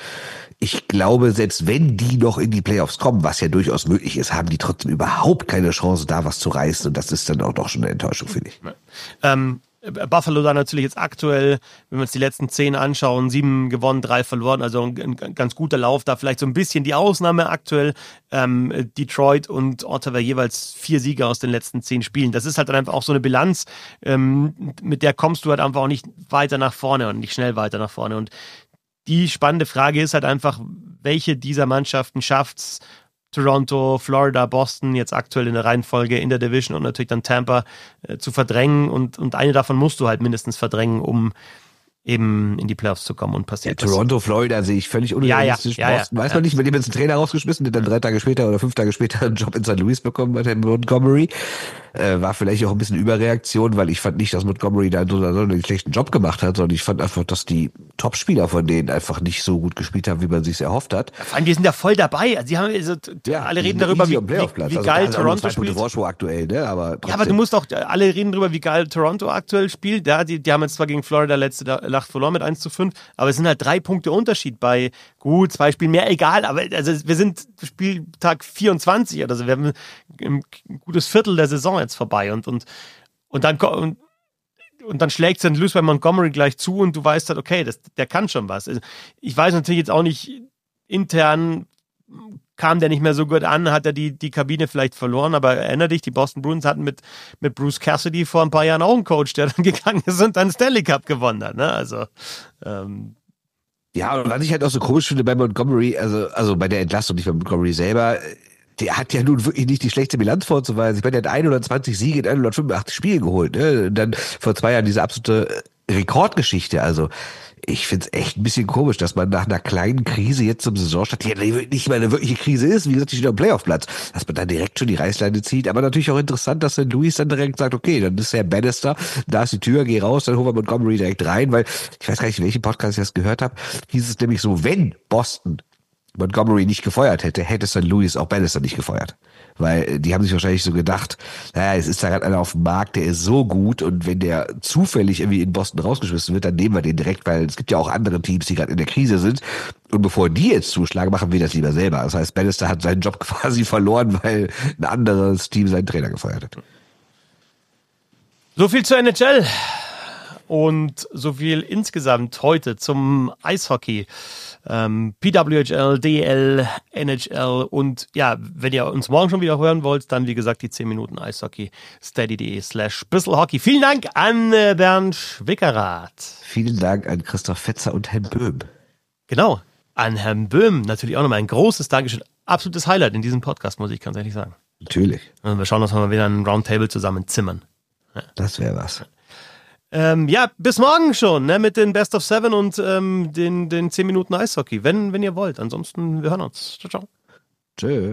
ich glaube, selbst wenn die noch in die Playoffs kommen, was ja durchaus möglich ist, haben die trotzdem überhaupt keine Chance, da was zu reißen. Und das ist dann auch doch schon eine Enttäuschung, finde ich. Ähm, Buffalo da natürlich jetzt aktuell, wenn wir uns die letzten zehn anschauen, sieben gewonnen, drei verloren, also ein, ein ganz guter Lauf. Da vielleicht so ein bisschen die Ausnahme aktuell. Ähm, Detroit und Ottawa jeweils vier Siege aus den letzten zehn Spielen. Das ist halt dann einfach auch so eine Bilanz, ähm, mit der kommst du halt einfach auch nicht weiter nach vorne und nicht schnell weiter nach vorne. Und die spannende Frage ist halt einfach, welche dieser Mannschaften schafft's, Toronto, Florida, Boston, jetzt aktuell in der Reihenfolge in der Division und natürlich dann Tampa äh, zu verdrängen und, und eine davon musst du halt mindestens verdrängen, um eben in die Playoffs zu kommen und passiert ja, Toronto, Florida sehe ich völlig unrealistisch. Ja, ja, Boston, ja, weiß ja. man nicht, mit dem jetzt einen Trainer rausgeschmissen, der dann drei Tage später oder fünf Tage später einen Job in Saint Louis bekommen hat, in Montgomery. Äh, war vielleicht auch ein bisschen Überreaktion, weil ich fand nicht, dass Montgomery da so einen schlechten Job gemacht hat, sondern ich fand einfach, dass die Topspieler von denen einfach nicht so gut gespielt haben, wie man sich erhofft hat. Vor allem, die sind ja voll dabei. Also, die haben, also, ja, alle reden darüber, wie, wie, wie also geil Toronto spielt. Vorsprung aktuell, ne? aber ja, aber du musst auch, alle reden darüber, wie geil Toronto aktuell spielt. Ja, die, die haben jetzt zwar gegen Florida letzte Nacht verloren mit eins zu fünf, aber es sind halt drei Punkte Unterschied bei gut, zwei Spielen mehr, egal. Aber also wir sind Spieltag vierundzwanzig oder so. Wir haben ein gutes Viertel der Saison jetzt vorbei und, und, und dann und, und dann schlägt Sankt Louis bei Montgomery gleich zu und du weißt halt, okay, das, der kann schon was. Also ich weiß natürlich jetzt auch nicht, intern kam der nicht mehr so gut an, hat er die, die Kabine vielleicht verloren, aber erinnere dich, die Boston Bruins hatten mit, mit Bruce Cassidy vor ein paar Jahren auch einen Coach, der dann gegangen ist und dann Stanley Cup gewonnen hat. Ne? Also ähm, ja, und was ich halt auch so komisch finde bei Montgomery, also, also bei der Entlassung, nicht bei Montgomery selber, der hat ja nun wirklich nicht die schlechte Bilanz vorzuweisen. Ich meine, der hat hundertzwanzig Siege in hundertfünfundachtzig Spielen geholt. Ne? Und dann vor zwei Jahren diese absolute Rekordgeschichte. Also ich find's echt ein bisschen komisch, dass man nach einer kleinen Krise jetzt zum Saisonstart, die nicht mal eine wirkliche Krise ist, wie gesagt, die steht am Playoff-Platz, dass man da direkt schon die Reißleine zieht. Aber natürlich auch interessant, dass Sankt Louis dann direkt sagt, okay, dann ist der Bannister, da ist die Tür, geh raus, dann holen wir Montgomery direkt rein, weil ich weiß gar nicht, in welchem Podcast ich das gehört habe, hieß es nämlich so, wenn Boston Montgomery nicht gefeuert hätte, hätte Sankt Louis auch Bannister nicht gefeuert. Weil die haben sich wahrscheinlich so gedacht, naja, es ist da gerade einer auf dem Markt, der ist so gut und wenn der zufällig irgendwie in Boston rausgeschmissen wird, dann nehmen wir den direkt, weil es gibt ja auch andere Teams, die gerade in der Krise sind. Und bevor die jetzt zuschlagen, machen wir das lieber selber. Das heißt, Bannister hat seinen Job quasi verloren, weil ein anderes Team seinen Trainer gefeuert hat. So viel zur N H L. Und so viel insgesamt heute zum Eishockey. Ähm, P W H L, D L, N H L und ja, wenn ihr uns morgen schon wieder hören wollt, dann wie gesagt die zehn Minuten Eishockey, steady.de slash bisselhockey. Vielen Dank an äh, Bernd Schwickerath. Vielen Dank an Christoph Fetzer und Herrn Böhm. Genau, an Herrn Böhm natürlich auch nochmal ein großes Dankeschön. Absolutes Highlight in diesem Podcast, muss ich ganz ehrlich sagen. Natürlich. Und wir schauen uns mal wieder ein Roundtable zusammen zimmern. Ja. Das wäre was. Ähm, ja, bis morgen schon, ne, mit den Best of Seven und ähm, den, den zehn Minuten Eishockey, wenn, wenn ihr wollt. Ansonsten, wir hören uns. Ciao, ciao. Tschö.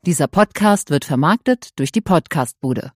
Dieser Podcast wird vermarktet durch die Podcastbude.